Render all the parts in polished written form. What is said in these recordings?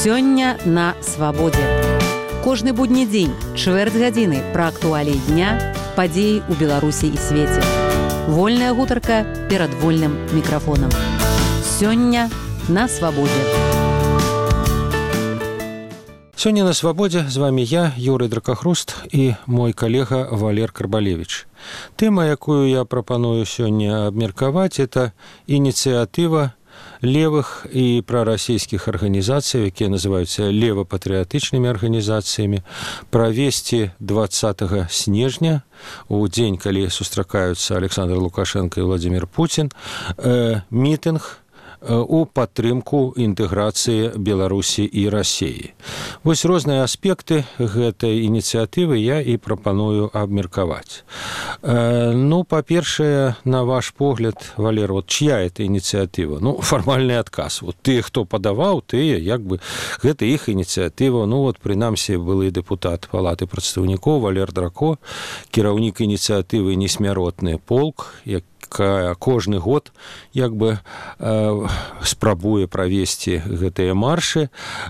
Сёння на свабодзе. Кожны будні дзень, чвэрць гадзіны пра актуаліі дня, падзеі ў Беларусі і свеце. Вольная гутарка перад вольным мікрафонам. Сёння на свабодзе. Сёння на свабодзе з вами я, Юрый Дракахруст, і мой калега Валер Карбалевич. Тэма, якую я прапаную сёння абмеркаваць, это ініцыятыва левых і прарасійскіх арганізацый, якія называюцца левапатрыятычнымі арганізацыямі, правесці 20 снежня, у дзень, калі сустракаюцца Александр Лукашенко і Владимир Путин, мітынг у падтрымку інтэграцыі Беларусі і Расіі. Вось розныя аспекты гэтай ініцыятывы я і прапаную абмеркаваць. Па-першае, на ваш погляд, Валер, чья это ініцыятыва? Фармальны адказ. Тыя, хто падаваў, тыя, гэта іх ініцыятыва. Прынамсі, былы дэпутат Палаты прадстаўнікоў Валер Драко, кіраўнік ініцыятывы «Несмяротны полк», кожны год спрабуе правесці гэтыя маршы.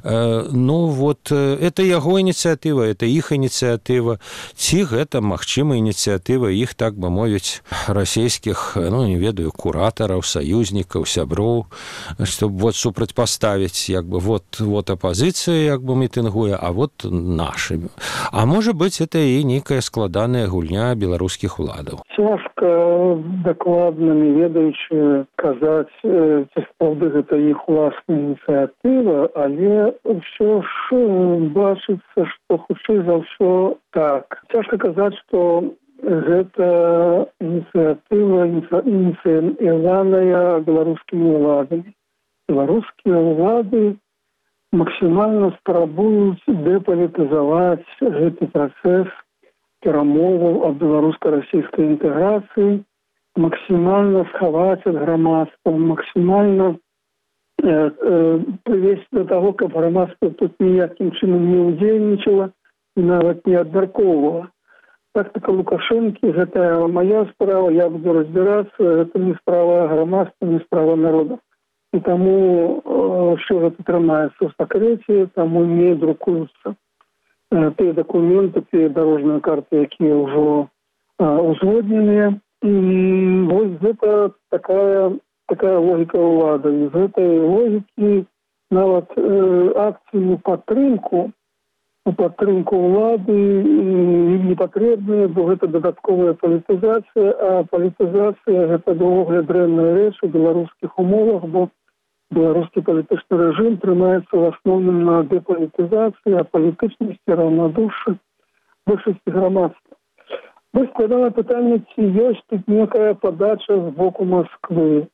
Это яго ініцыятыва, это іх ініцыятыва. Ці гэта, магчыма, ініцыятыва іх, так бы мовіць, расійскіх, не ведаю, куратараў, саюзнікаў, сяброў, чтобы супрацьпаставіць, апазіцыя, мітынгуе, а нашы. А можа быць, это і нейкая складаная гульня беларускіх уладаў. Цяжка дакладна, не ведаючы, казаць, ці сапраўды гэта іх уласная ініцыятыва, але ўсё ж бачыцца, што хутчэй за ўсё так. Цяжка казаць, што гэта ініцыятыва ініцыяваная беларускімі ўладамі. Беларускія ўлады максімальна спрабуюць дэпалітызаваць гэты працэс перамоваў аб беларуска-расійскай інтэграцыі, максімальна схаваць ад грамадства, максімальна прывесці да таго, каб грамадства тут ніякім чынам не ўдзельнічала і нават не абмяркоўвала. Тактыка Лукашэнкі, гэта моя справа, я буду разбірацца, гэта не справа грамадства, не справа народа. І таму ўсё гэта трымаецца ў сакрэце, таму не друкуюцца тыя дакументы, тыя дарожныя карты, якія ўжо узгодненыя. І вось гэта такая логіка ўлады. З гэтай логікі нават акцыю падтрымку ўлады не патрэбная, бо гэта дадатковая палітызацыя, а палітызацыя гэта доўгая дрэнная рэч у беларускіх умовах, бо беларускі палітычны рэжым трымаецца ў асноўным на дэпалітызацыі, а палітычнасці, раўнадушшы большасці грамадства. Вось складана пытанне, ці ёсць тут некая падача з боку Масквы.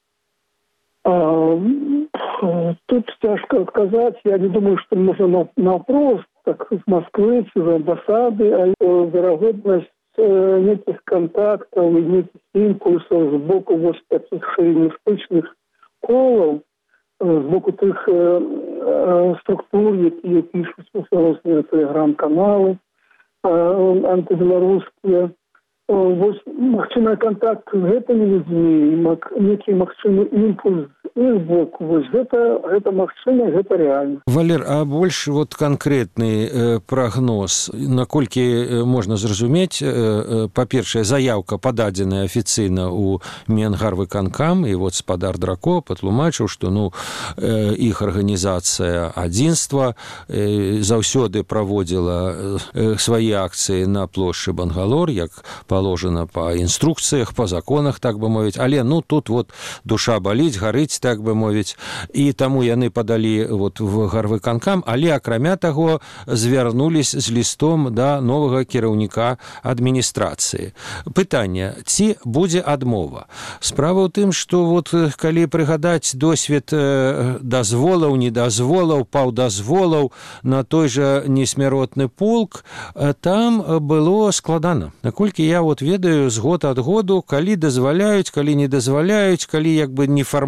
Тут цяжка адказаць. Я не думаю, што можна наўпрост так з Масквы ці з амбасады, а верагоднасць нейкіх кантактаў і нейкіх імпульсаў з боку вось такіх шовіністычных колаў, з боку тых структур, якія пішуць розныя тэлеграм-каналы антыбеларускія. Вось магчымы контакт з гэтымі людзьмі, нейкі магчымы імпульс з боку. Вось гэта магчыма, гэта рэальна. Валер, а больш канкрэтны прагноз, наколькі можна зразумець, па-першае, заяўка пададзеная афіцыйна ў Менгарвыканкам, і спадар Драко патлумачыў, што іх арганізацыя адзінства заўсёды праводзіла свае акцыі на плошчы Бангалор, як положено по инструкциях, по законах, так бы мовить. Але тут душа боліць, гарыць, так бы мовить. І таму яны падалі в Гарвыканкам, але акрамя таго звярнулись з лістом да новага кіраўніка адміністрацыі. Пытанне, ці будзе адмова? Справа ў тым, што калі прыгадаць досвед дазволаў, недазволаў, паўдазволаў на той жа несмяротны полк, там было складана. Наколькі я ведаю з год ад году, калі дазваляюць, калі не дазваляюць, калі нефармальна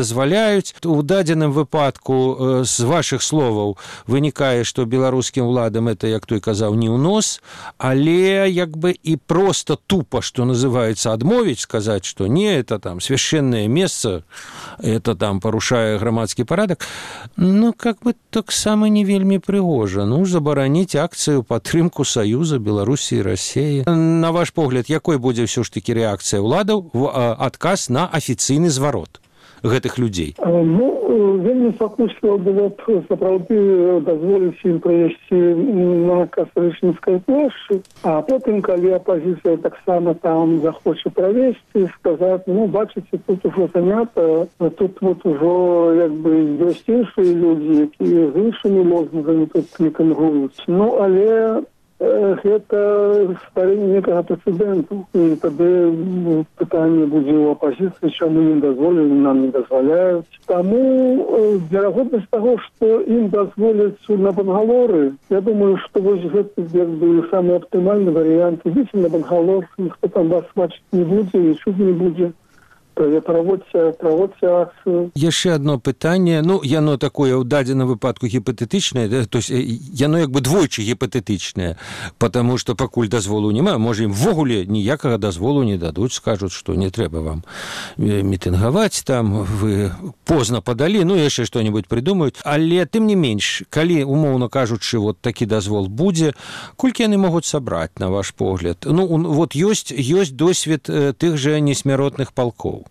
дазваляюць. У дадзеным выпадку з вашых словаў вынікае, што беларускім уладам это, як той казаў, не ў нос, але як бы і просто тупо, что называется, адмовіць, сказаць, што не, это там свяшчэннае месца, это там парушае грамадскі парадак, ну, как бы таксама не вельмі прыгожа. Ну, забараніць акцыю падтрымку Саюза Беларусі і Расіі. На ваш погляд, якой будзе ўсё ж такі рэакцыя ўладаў в адказ на афіцыйны зварот гэтых людзей? Ну, вельмі сакучліва было б сапраўды дазволіць ім прыйсці на Кастрычніцкай плошчы, а потым, калі апазіцыя таксама там захоча правесці, сказаць, ну, бачыце, тут ужо занята, тут вот ужо як бы ёсць іншыя людзі, якія з іншымі лозунгамі тут мітынгуюць. Ну, але гэта стварэнне некага прэцэдэнту. І тады пытанне будзе ў апазіцыі, чаму ім дазволілі, нам не дазваляюць. Таму верагоднасць таго, што ім дазволяць на Бангалоры, я думаю, што вось гэта як бы самы аптымальны варыянт. Ідзіце на Бангалор, ніхто там вас бачыць не будзе, і чуць не будзе. Праводзьце акцыю. Яшчэ одно пытанне, ну, яно такое ў дадзеным выпадку гіпатэтычнае, то есть яно як бы двойчы гіпатэтычнае, потому что пакуль дазволу няма, можа ім ввогуле ніякага дазволу не дадуць, скажуць, што не трэба вам мітынгаваць, там вы позна падалі, ну, яшчэ што-нибудь придумаюць, але тым не менш, калі, умоўна кажучы, вот такі дазвол будзе, колькі яны могуць сабраць, на ваш погляд? Ну, вот ёсць досвед тых жа несмяротных палкоў.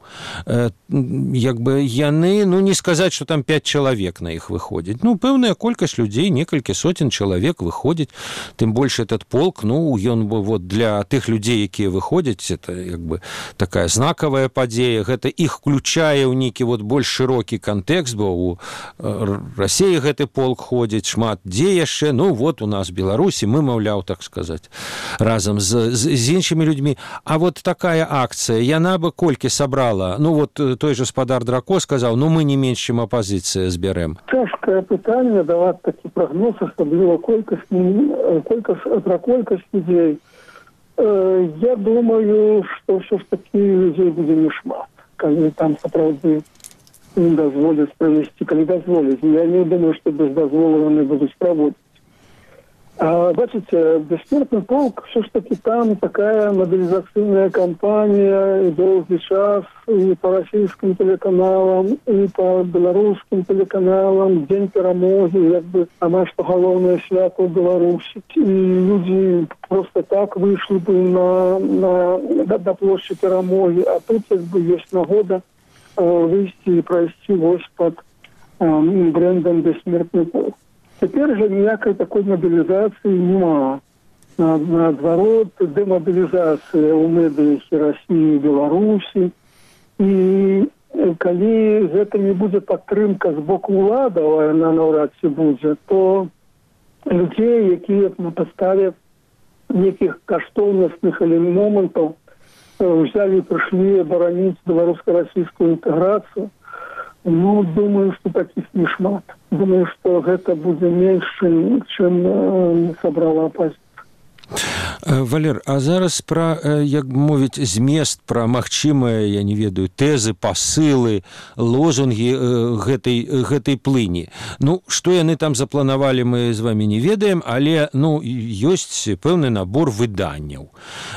Як бы яны, ну, не сказаць, што там 5 чалавек на іх выходзіць. Ну, пэўная колькасць людзей, некалькі сотен чалавек выходзіць. Тым больш этот полк, ну, ён вот для тых людзей, якія выходзяць, это як бы такая знакавая падзея. Гэта іх включае ў нейкі вот больш шырокі кантэкст, бо у Расіі гэты полк ходзіць шмат дзе яшчэ. Ну, вот у нас Беларусі, мы, маўляў, так сказаць, разам з іншымі людзьмі. А вот такая акцыя, яна бы колькі сабрала? Ну, вот той же спадар Драко сказаў, ну, мы не менш, чым апазіцыя збярэм. Цяжкае пытанне даваць такі прагноз, асабліва пра колькасць людзей. Я думаю, што ўсё ж такі людзей будзе нешмат, калі там сапраўды ім дазволяць правесці, калі дазволяць. Я не думаю, што без дазволу яны будуць праводзіць. А, бачите, бессмертный полк, все ж таки там такая мобилизационная кампания, и долгий час, и по российским телеканалам, и по белорусским телеканалам, День перемоги, как бы, она что головное свято в Беларуси. И люди просто так вышли бы до площади перемоги, а тут как бы есть нагода выйти и пройти вось под брендом «Бессмертный полк». Теперь же ніякой такой мобилизации нема. Наоборот, демобилизация у медыях России и Беларуси. И калі гэта не будет падтрымка з боку уладаў, а яна наўрад ці будзе, то людей, якія на падставе неких каштоўнасных моментаў взяли и пришли бараніць беларуска-расійскую интеграцию, ну, думаю, что таких не шмат. Думаю, что гэта будзе менш, чым сабрала апозіцыя. Валер, а зараз пра, як мовіць, змест, пра магчымыя, я не ведаю, тэзы, пасылы, лозунгі гэтай плыні. Ну, што яны там запланавалі, мы з вамі не ведаем, але, ну, ёсць пэўны набор выданняў.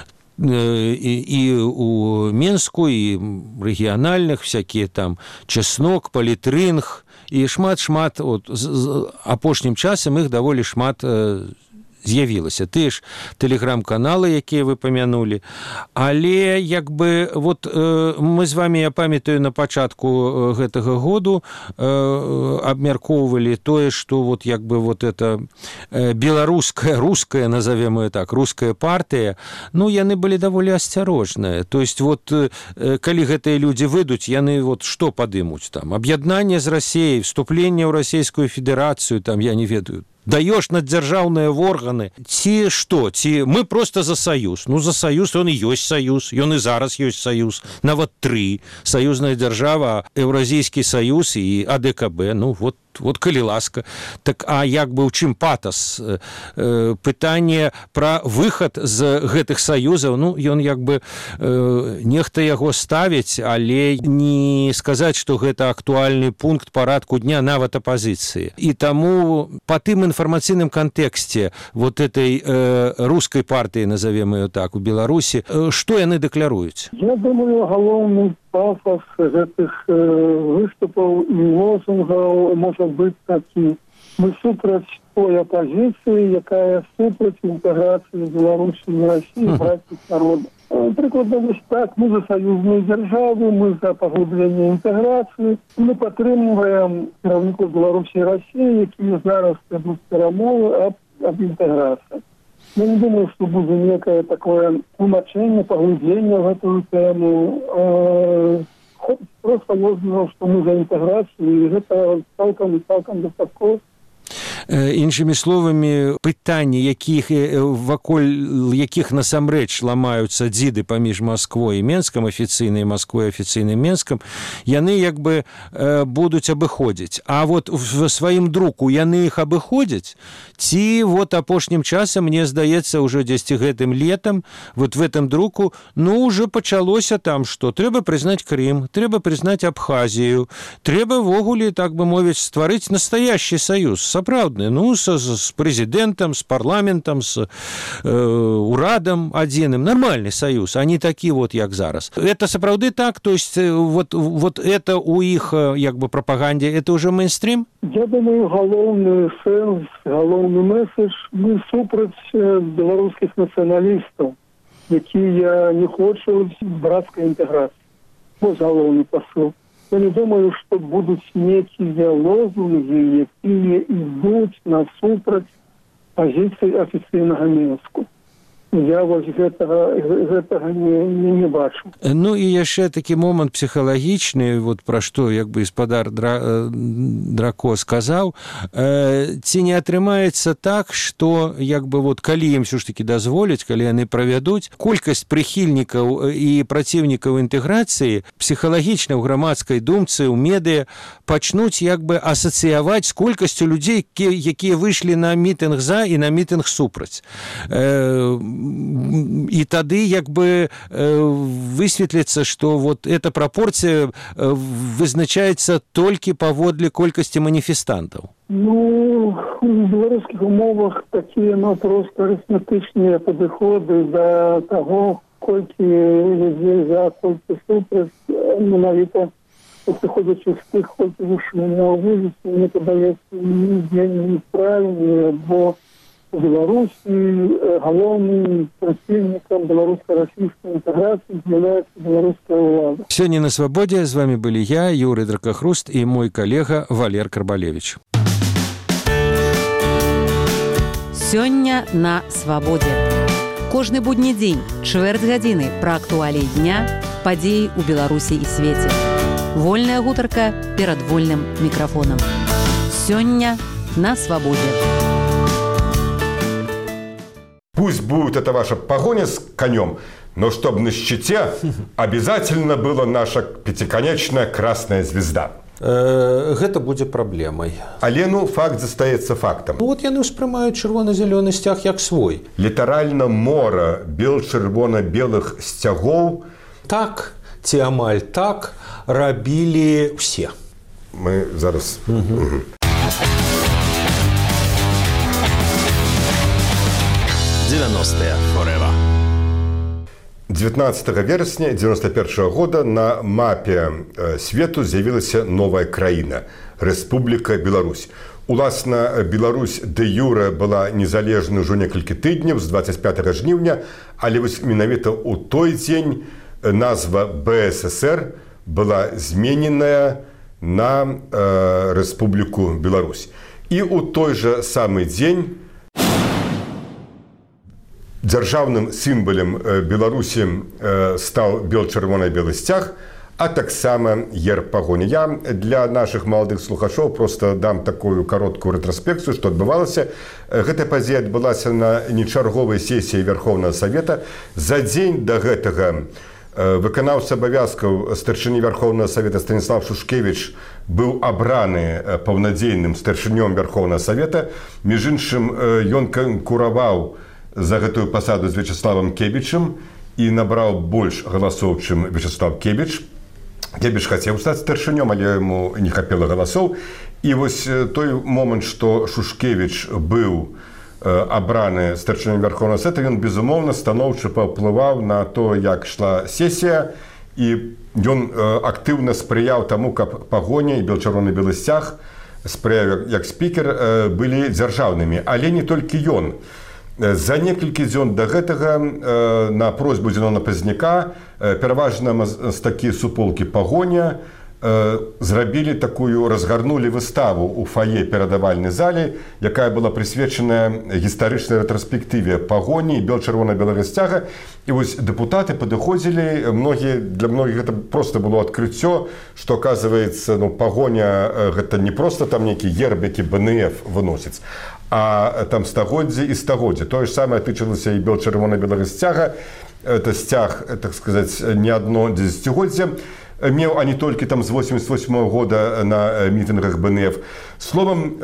И у Менску, и региональных всякие там Чеснок, Политрынг, и шмат-шмат, вот, апошнім часам іх даволі шмат з'явілася. Тыя ж тэлеграм-каналы, якія вы памянулі. Але, як бы, вот мы з вами, я памятаю, на пачатку гэтага году абмяркоўвалі тое, што вот, як бы, вот это беларуская, руская, назовем ее так, руская партыя, ну, яны былі даволі асцярожныя. То есть, вот, калі гэтыя людзі выйдуць, яны вот што падымуць там? Аб'яднанне з Расіяй, вступленне ў Расійскую Федэрацыю, там, я не ведаю, даёшь наддзяржаўныя органы, ці што, ці мы просто за саюз. Ну, за саюз, ён і ёсць саюз, ён і зараз ёсць саюз, нават 3. Саюзная дзяржава, Еўразійскі саюз і АДКБ, ну, вот вот калі ласка. Так, а як бы ў чым патас? Пытанне пра выхад з гэтых саюзаў, ну, ён як бы нехта яго ставіць, але не сказаць, што гэта актуальны пункт парадку дня нават апазіцыі. І таму па тым інфармацыйным кантэксце вот этой рускай партыі, назовем ее так, у Беларусі, што яны дэкляруюць? Я думаю, галоўны пафос гэтых выступаў і лозунгаў можа быць такі: мы супраць той апазіцыі, якая супраць інтэграцыі Беларусі і Расіі братніх народаў. Прыкладна вось так: мы за саюзную дзяржаву, мы за паглыбленне інтэграцыі, мы падтрымліваем кіраўнікоў Беларусі і Расіі, якія зараз вядуць перамовы аб інтэграцыі. Я не думаю, что будет некое такое тлумачение, поглубление в эту тему. Просто лозунг, что мы за интеграцию, и это цалкам достатково. Іншымі словамі, пытанні, вакол якіх насамрэч ламаюцца дзіды паміж Масквой і Менскам, афіцыйнай Масквой, афіцыйным Менскам, яны як бы будуць абыходзіць. А вот в сваім друку яны іх абыходзяць? Ці вот апошнім часам, мне здаецца, ўжо дзесьці гэтым летам, вот в этом друку, ну, уже пачалося там, што трэба прызнаць Крым, трэба прызнаць Абхазію, трэба ввогуле, так бы мовіць, стварыць настоящий саюз, сапраўдны, ну, с президентом, с парламентом, с урадом одиным. Нормальный союз, а не такие вот, як зараз. Это сапраўды так? То есть вот это у их, як бы, пропаганде, это уже мейнстрим? Я думаю, галоўны сэнс, галоўны месседж: мы супраць беларускіх нацыяналістаў, якія не хочуць брацкай інтэграцыі. Вот галоўны посыл. Я не думаю, что будут некие лозунги, якія ідуць насупраць позиции официального Минска. Я вот гэтага не бачу. Ну і яшчэ такі момант псіхалагічны, вот пра што як бы гаспадар Драко сказаў, ці не атрымаецца так, што як бы вот калі ім ўсё ж такі дазволяць, калі яны правядуць, колькасць прыхільнікаў і праціўнікаў інтэграцыі псіхалагічна ў грамадскай думцы, ў медыа пачнуць як бы асацыяваць з колькасцю людзей, якія выйшлі на мітынг за і на мітынг супраць. И тады як бы высветліцца, што вот эта прапорцыя вызначаецца толькі паводле колькасці маніфестантаў. Ну, у беларускіх умовах такія, ну, просто арифметычныя падыходы да таго, колькі людзей за, колькі супраць, менавіта прыходзячы з тых, колькі выйшлі на вуліцу, мне падаецца, неправільныя, бо у Беларусі галоўным праціўнікам беларуска-расійскай інтэграцыі з'яўляецца беларуская ўлада. Сёння на Свабодзе з вами былі я, Юрый Дракахруст, і мой калега Валер Карбалевич. Сёння на Свабодзе. Кожны будні дзень, чвэрць гадзіны пра актуаліі дня, падзеі ў Беларусі і свеце. Вольная гутарка перад вольным мікрафонам. Сёння на Свабодзе. Пусть будет это ваша погоня с конем, но чтобы на щите обязательно была наша пятиконечная красная звезда. Гэта будзе праблемай. Але, ну, факт застаецца фактам. Ну, вот яны ўспрымаюць чырвона-зялёны сцяг як свой. Літаральна мора бел-чырвона-белых сцягоў. Так, ці амаль так рабілі ўсе. Мы зараз... 90-е forever. 19 верасня 91 года на мапе свету з'явілася новая краіна – Рэспубліка Беларусь. Уласна, Беларусь дэ-юрэ была незалежнай ужо некалькі тыдняў з 25 жніўня, але вось менавіта ў той дзень назва БССР была змененая на Рэспубліку Беларусь. І ў той жа самы дзень дзяржаўным сімвалам Беларусі стаў бел-чырвона-белы сцяг, а таксама герб пагоні. Я для нашых маладых слухачоў просто дам такую кароткую рэтраспекцыю, што адбывалася. Гэтая падзея адбылася на нечарговай сесіі Верховнага Савета. За дзень да гэтага выканаўца абавязкаў старшыні Верховнага Савета Станіслав Шушкевіч быў абраны паўнадзейным старшынём Верховнага Савета. Між іншым, ён канкураваў за гэтую пасаду з Вячеславам Кебічам і набраў больш галасоў, чым Вячеслав Кебіч. Кебіч хацеў стаць старшынём, але яму не хапіла галасоў. І вось той момант, што Шушкевіч быў абраны старшынём Верховнага Савета, ён, безумоўна, станоўча паўплываў на то, як ішла сесія, і ён актыўна спрыяў таму, каб Пагоня і Чырвона-белы сцяг, спрыяў як спікер, былі дзяржаўнымі. Але не толькі ён. За некалькі дзён да гэтага на просьбу Зенона Пазняка пераважна мастакі суполкі Пагоня зрабілі такую, разгарнулі выставу ў фае перадавальнай зале, якая была прысвечаная гістарычнай рэтраспектыве Пагоні і Чырвона-белага сцяга. І вось дэпутаты падыходзілі, для многіх гэта проста было адкрыццё, што, оказывается, Пагоня гэта не проста там нейкі герб, які БНФ выносіць, а там стагоддзе і стагоддзе. Тое ж самае тычылася і Чырвона-белага сцяга. Это сцяг, так сказаць, не адно дзесяцігоддзе меў, а не толькі там з 88 года на мітынгах БНФ. Словом,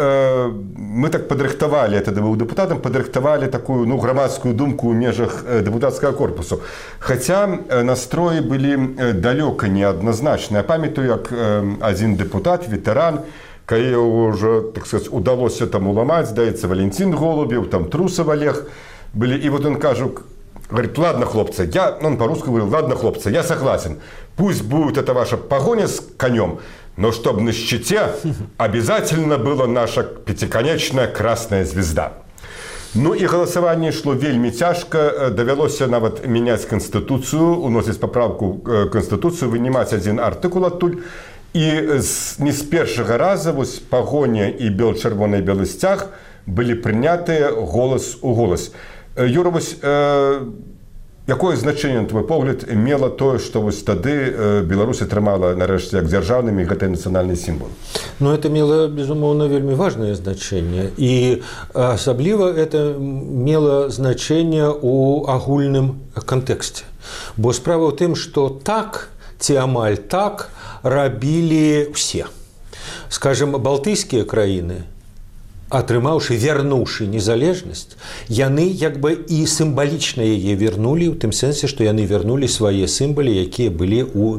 мы так падрыхтавалі, это быў дэпутатам, падрыхтавалі такую грамадскую думку ў межах дэпутацкага корпусу. Хаця настроі былі далёка неадназначныя. Памятаю, як адзін дэпутат, ветэран, калі ўжо, так сказаць, удалося там уламаць, здаецца, Валентин Голубев, там Трусов Олег былі. І вот он кажа, говорит: ладно, хлопцы, он по-русски говорил: ладно, хлопцы, я согласен. Пусть будет это ваша погоня с конем, но чтобы на щите обязательно была наша пятиконечная красная звезда. Ну и голосование шло вельми тяжко. Давялося нават менять Конституцию, уносить поправку в Конституцию, вынимать один артикул оттуль. И не с первого раза вось Пагоня и Чырвона-белы сцяг были приняты голос у голос. Юра, вось якое значэнне, на твой погляд, мела тое, што вось тады Беларусь атрымала нарэшце як дзяржаўнымі гэты нацыянальны сімвол? Ну, это мела, безумоўна, вельмі важнае значэнне. І асабліва это мела значэнне ў агульным кантэксце. Бо справа ў тым, што так ці амаль так рабілі ўсе. Скажем, балтыйскія краіны, атрымаўшы, вярнуўшы незалежнасць, яны як бы і сімвалічна яе вярнулі, у тым сэнсе, што яны вярнулі свае сімвалы, якія былі у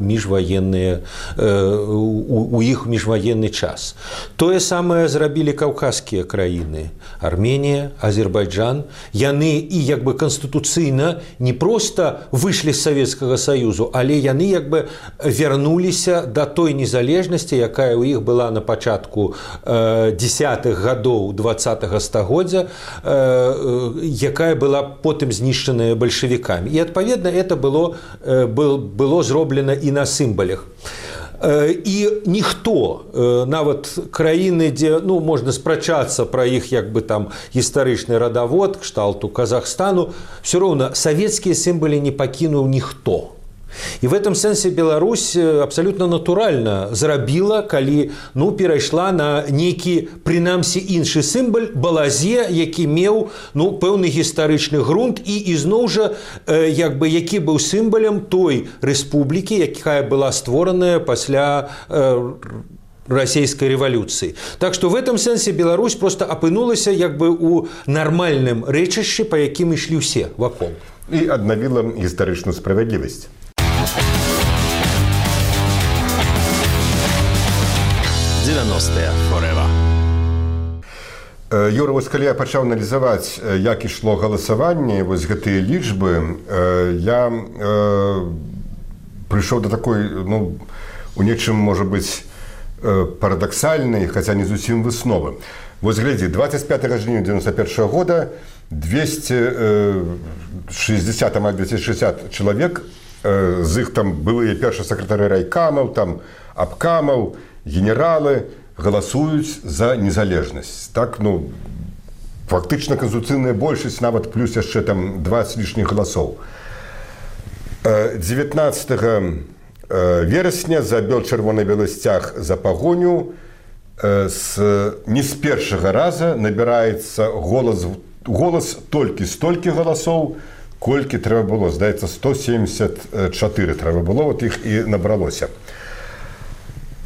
іх міжваенны час. Тое самае зрабілі каўказскія краіны, Арменія, Азербайджан. Яны і як бы канстытуцыйна не проста выйшлі з Савецкага Саюзу, але яны як бы вярнуліся да той незалежнасці, якая ў іх была на пачатку 10-х гадоў 20-го стагоддзя, якая была потым знішчаная бальшавікамі. І, адпаведна, это было зроблена і на сімвалях. І ніхто, нават краіны, дзе можна спрачацца пра іх як бы там гістарычны радавод, кшталту Казахстану, все роўна савецкія сімвалы не пакінуў ніхто. І в этом сэнсе Беларусь абсалютна натуральна зрабіла, калі перайшла на нейкі, прынамсі, іншы сімвал, балазе, які меў пэўны гістарычны грунт і ізноў жа як бы які быў сімвалем той рэспублікі, якая была створаная пасля расійскай рэвалюцыі. Так што в этом сэнсе Беларусь просто апынулася як бы ў нармальным рэчышчы, па якім ішлі ўсе вакол. І аднавіла гістарычную справядлівасць. Юра, вось калі я пачаў аналізаваць, як ішло галасаванне, вось гэтыя лічбы, я прыйшоў да такой, у нечым, можа быць, парадаксальнай, хаця не зусім высновы. Вось глядзі, 25 жніўня 91 года 260 чалавек, з іх там былыя першыя сакратары райкамаў, там абкамаў, генералы галасуюць за незалежнасць. Так, фактычна канстытуцыйная большасць, нават плюс яшчэ там 20 лішніх галасоў. 19 верасня за Чырвона-белы сцяг, за Пагоню не з першага раза набіраецца голас толькі столькі галасоў, колькі трэба было. Здаецца, 174 трэба было, іх і набралося. А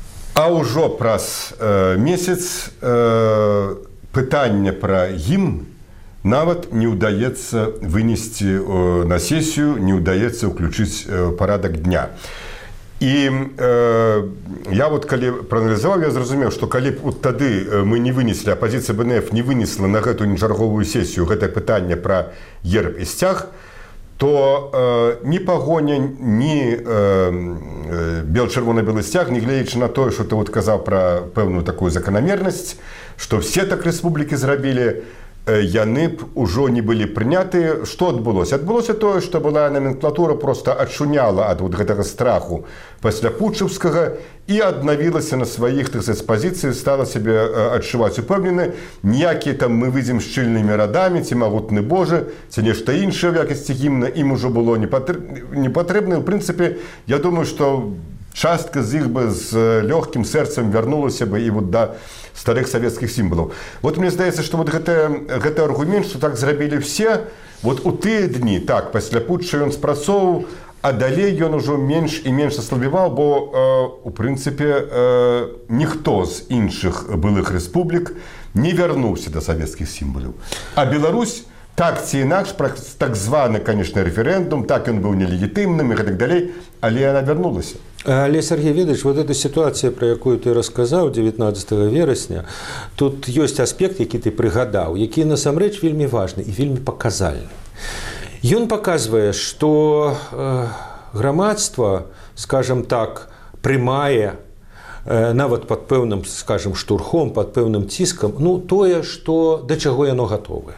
А ўжо праз месяц пытанне пра гімн нават не ўдаецца вынесці на сесію, не ўдаецца ўключыць парадак дня. І я вот калі прааналізаваў, я зразумеў, што калі б тады мы не вынеслі, апазіцыя БНФ не вынесла на гэтую нечарговую сесію гэтае пытанне пра герб і сцяг, то ні пагоня, ні бел-чырвона-белы сцяг, не гледзячы на тое, што ты вот казаў пра пэўную такую заканамернасць, што все так рэспублікі зрабілі, яны б ужо не былі прынятыя. Што адбылося? Адбылося тое, што была номенклатура проста адшуняла ад вот гэтага страху пасля путчаўскага і аднавілася на сваіх, так сказаць, пазіцыі, стала сябе адчуваць упэўнены. Ніякія там мы выйдзем шчыльнымі радамі, ці магутны Божа, ці нешта іншае ў якасці гімна ім ужо было не патрэбна. У прынцыпе, я думаю, што частка з іх бы з лёгкім сэрцам вярнулася бы і вот да старых савецкіх сімвалаў. Вот мне здаецца, што вот гэты аргумент, што так зрабілі все, вот у тыя дні, так, пасля путча ён спрацоўваў, а далей ён ужо менш і менш аслабіваў, бо, у прынцыпе, ніхто з іншых былых рэспублік не вярнуўся да савецкіх сімвалаў. А Беларусь, так ці інакш, праз так званы, канечне, рэферэндум, так ён быў нелегітымным і гэтак далей, але яна вярнулася. Але, Сергей Ведович, вот эта ситуация, про якую ты рассказаў 19 верасня, тут ёсць аспект, які ты прыгадаў, які насамрэч вельмі важны і вельмі паказальны. Ён паказвае, што грамадства, скажем так, прымае нават пад пэўным, скажем, штурхом, пад пэўным ціскам, ну, тое, што да чаго яно гатовае.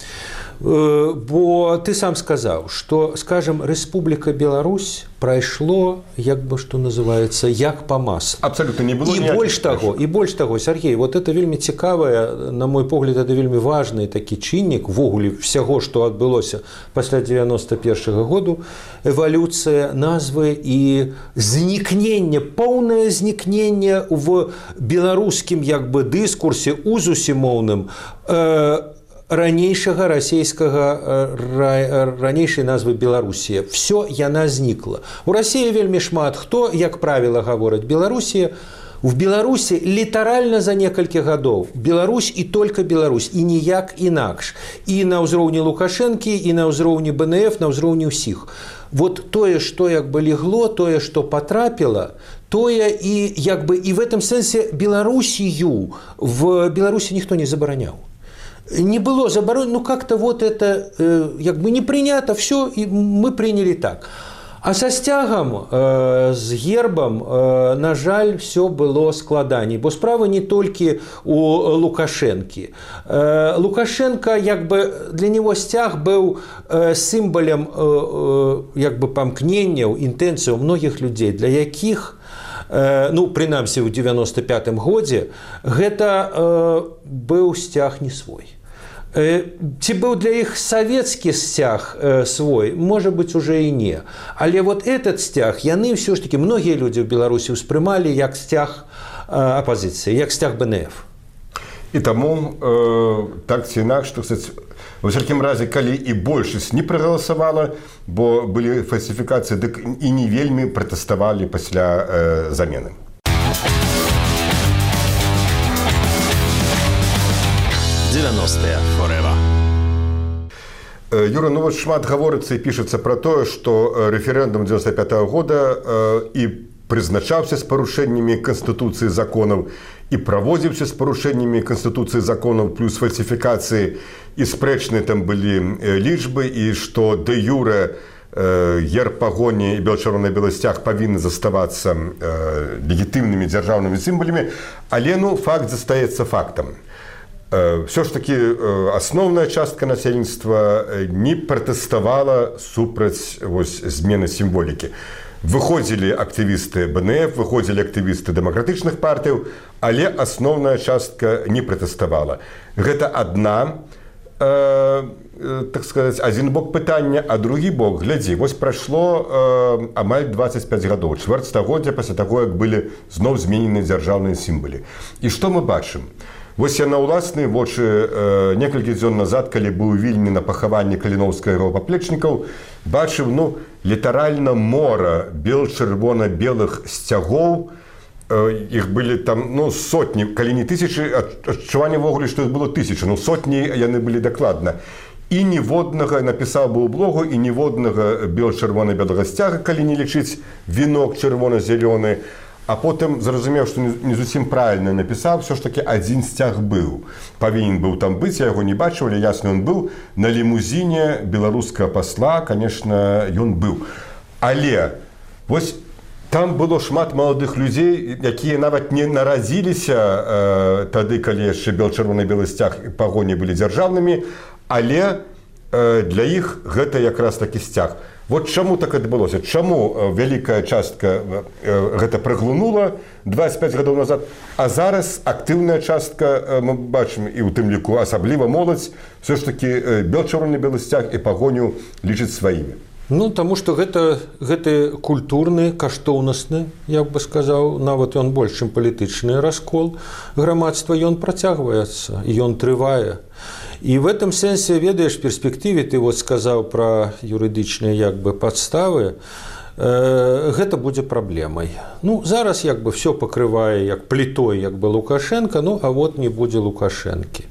Бо ты сам сказаў, што, скажем, Рэспубліка Беларусь прайшло, як бы што называецца, як па маслу. Абсолютно не было. І больш таго, Сергей, вот это вельмі цікавае, на мой погляд, это вельмі важны такі чыннік ввогуле всяго, што адбылося пасля 91-го году, эвалюцыя назвы і знікненне, поўнае знікненне в беларускім як бы дыскурсе узусе моўным ранейшага расійскага, ранейшай назвы Беларусія. Всё яна знікла. У Расіі вельмі шмат хто, як правіла, гавораць Беларусія. В Беларусі літаральна за некалькі гадоў Беларусь і толькі Беларусь, і ніяк інакш. І на ўзроўні Лукашэнкі, і на ўзроўні БНФ, на ўзроўні ўсіх. Вот тое, што як бы легло, тое, што патрапіла, тое і як бы і в этом сэнсе Беларусію в Беларусі ніхто не забараняў. Не было заборонено, ну как-то вот это как бы не принято, все, и мы приняли так. А со сцягам, з гербам, на жаль, все было складаней, бо справа не толькі у Лукашэнкі. Лукашенко, як бы, для него сцяг быў сімвалем як бы памкненняў, інтэнцыяў многіх людзей, для якіх, ну, прынамсі, ў 95-м годзе, гэта быў сцяг не свой. Ці быў для іх савецкі сцяг свой, можа быць, уже і не. Але вот этот сцяг, яны ўсё ж такі, многія людзі ў Беларусі ўспрымалі як сцяг апазіцыі, як сцяг БНФ. І таму, так ці інакш, так сказаць, ва ўсякім разе, калі і большасць не прагаласавала, бо былі фальсіфікацыі, дык і не вельмі пратэставалі пасля замены. Юра, ну вот шмат гаворыцца і пішацца пра тое, што рэферэндум 95-го года і прызначаўся з парушэннямі Канстытуцыі законаў, і праводзіўся з парушэннямі Канстытуцыі законаў, плюс фальсіфікацыі, і спрэчныя там былі лічбы, і што дэ юрэ герб, пагоні і бел-чырвона-белы сцяг павінны заставацца легітымнымі дзяржаўнымі сімвалямі, але, ну, факт застаецца фактам. Все ж таки асноўная частка насельніцтва не пратэставала супраць змены сімволікі. Выходзілі актывісты БНФ, выходзілі актывісты дэмакратычных партыяў, але асноўная частка не пратэставала. Гэта адна, так сказаць, адзін бок пытання, а другі бок, глядзі, вось прайшло амаль 25 гадоў, чвэрць стагоддзя пасля таго, як былі зноў зменены дзяржаўныя сімвалы. І што мы бачым? Вось я на ўласныя вочы некалькі дзён назад, калі быў у Вільні на пахаванні каліноўскага паплечнікаў, бачыў, ну, літаральна мора бел-чырвона-белых сцягоў іх былі там сотні, калі не тысячы, адчуванне ўвогуле, што іх было тысячы, сотні яны былі дакладна. І ніводнага, напісаў бы ў блогу, і ніводнага бел-чырвона-белага сцяга, калі не лічыць вінок чырвона-зялёны, а потым зразумеў, што не зусім правільна напісаў, все ж такі адзін сцяг быў. Павінен быў там быць, я яго не бачыў, але ясна, ён быў на лімузіне беларускага пасла, конечно, ён быў. Але вось там было шмат маладых людзей, якія нават не нарадзіліся тады, калі яшчэ бел-чырвона-белы сцяг і пагоні былі дзяржаўнымі, але для іх гэта якраз такі сцяг. Вот чаму так адбылося? Чаму вялікая частка гэта праглынула 25 гадоў назад, а зараз актыўная частка, мы бачым, і ў тым ліку асабліва моладзь, все ж такі бел-чырвона-белы сцяг і пагоню лічыць сваімі. Таму што гэты культурны, каштоўнасны, як бы сказаў, нават ён больш, чым палітычны раскол грамадства, ён працягваецца, ён трывае. І в этом сэнсе, ведаеш, перспектыве, ты вот сказаў пра юрыдычныя як бы падставы, гэта будзе праблемай. Зараз як бы все пакрывае як плітой як бы Лукашенко, а вот не будзе Лукашэнкі.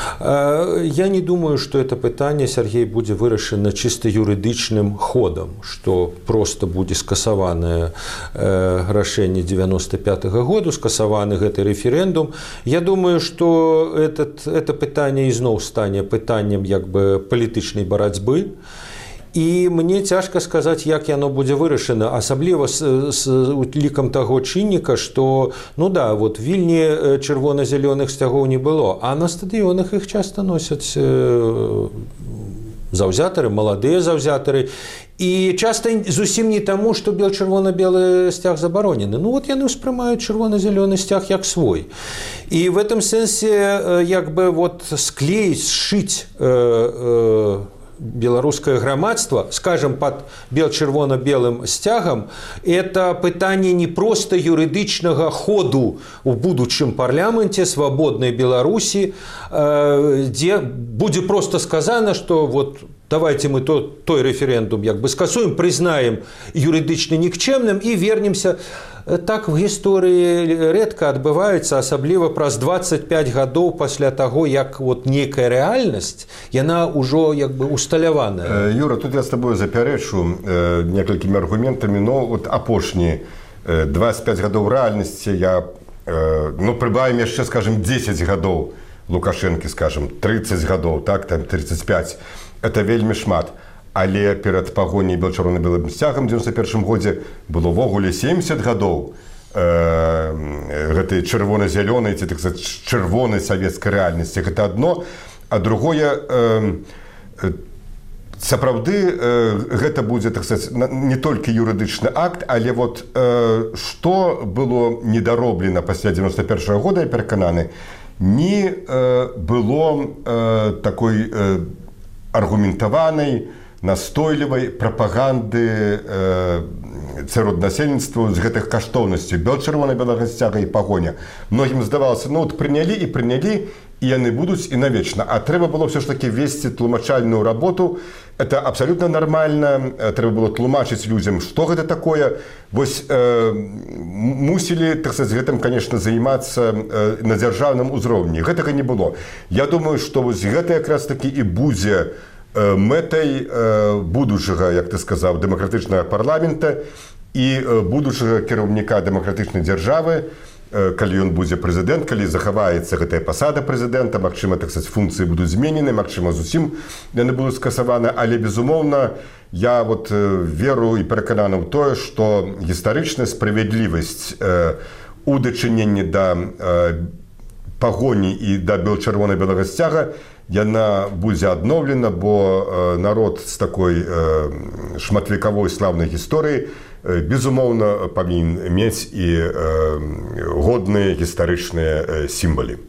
Я не думаю, што это пытанне, Сергей, будзе вырашана чыста юрыдычным ходам, што проста будзе скасаванае рашэнне 95-го году, скасаваны гэты рэферэндум. Я думаю, што это пытанне ізноў стане пытаннем як бы палітычнай барацьбы. І мне цяжка сказаць, як яно будзе вырашана, асабліва з лікам таго чынніка, што, вот Вільні чырвона-зялёных сцягоў не было, а на стадыёнах іх часта носяць заўзятары, маладыя заўзятары, і часта зусім не таму, што бел-чырвона-белы сцяг забаронены. Вот яны ўспрымаюць чырвона-зялёны сцяг як свой. І в этом сэнсе як бы вот склеіць, сшыць беларускае грамадства, скажем, под бел-чырвона-белым сцягам, это пытанне не проста юрыдычнага ходу у будучым парламенце свабоднай Беларусі, дзе будзе проста сказана, што вот давайте мы той рэферэндум як бы скасуем, прызнаем юрыдычна нікчэмным і вернемся. Так в гісторыі рэдка адбываецца, асабліва праз 25 гадоў пасля таго, як вот нейкая рэальнасць, яна ўжо як бы усталяваная. Юра, тут я з табою запярэчу некалькімі аргументамі, вот апошні 25 гадоў рэальнасці я, прыбавім яшчэ, скажем, 10 гадоў Лукашэнкі, скажем, 30 гадоў, так, там 35. Это вельмі шмат. Але перад пагоняй бел-чырвона-белым сцягам у 91 годзе было ўвогуле 70 гадоў гэтай чырвона-зялёнай ці, так сказаць, чырвонай савецкай рэальнасці. Гэта адно, а другое, сапраўды гэта будзе, так сказаць, не толькі юрыдычны акт, але вот што было недароблена пасля 91 года, я перакананы, не было такой аргументаванай, настойлівай прапаганды сярод насельніцтва з гэтых каштоўнасцей бел-чырвона-белага сцяга і пагоня. Многім здавалася, вот прынялі, і яны будуць і навечна. А трэба было все ж таки весці тлумачальную работу. Это абсолютно нормально. Трэба было тлумачыць людзям, што гэта такое. Вось мусілі, так сказаць, гэтым, конечно, займацца на дзяржаўным узроўні. Гэтага не было. Я думаю, што вось гэта якраз таки і будзе мэтай будучага, як ты сказаў, дэмакратычнага парламента і будучага кіраўніка дэмакратычнай дзяржавы, калі ён будзе прэзідэнт, калі захаваецца гэтая пасада прэзідэнта, магчыма, так сказаць, функцыі будуць зменены, магчыма, зусім яны будуць скасаваны, але, безумоўна, я вот веру і перакананы ў тое, што гістарычная справядлівасць у дачыненні да пагоні і да бел-чырвона-белага сцяга яна будзе адноўлена, бо народ з такой шматвекавой слаўнай гісторыі безумоўна павінен мець і годныя гістарычныя сімвалы.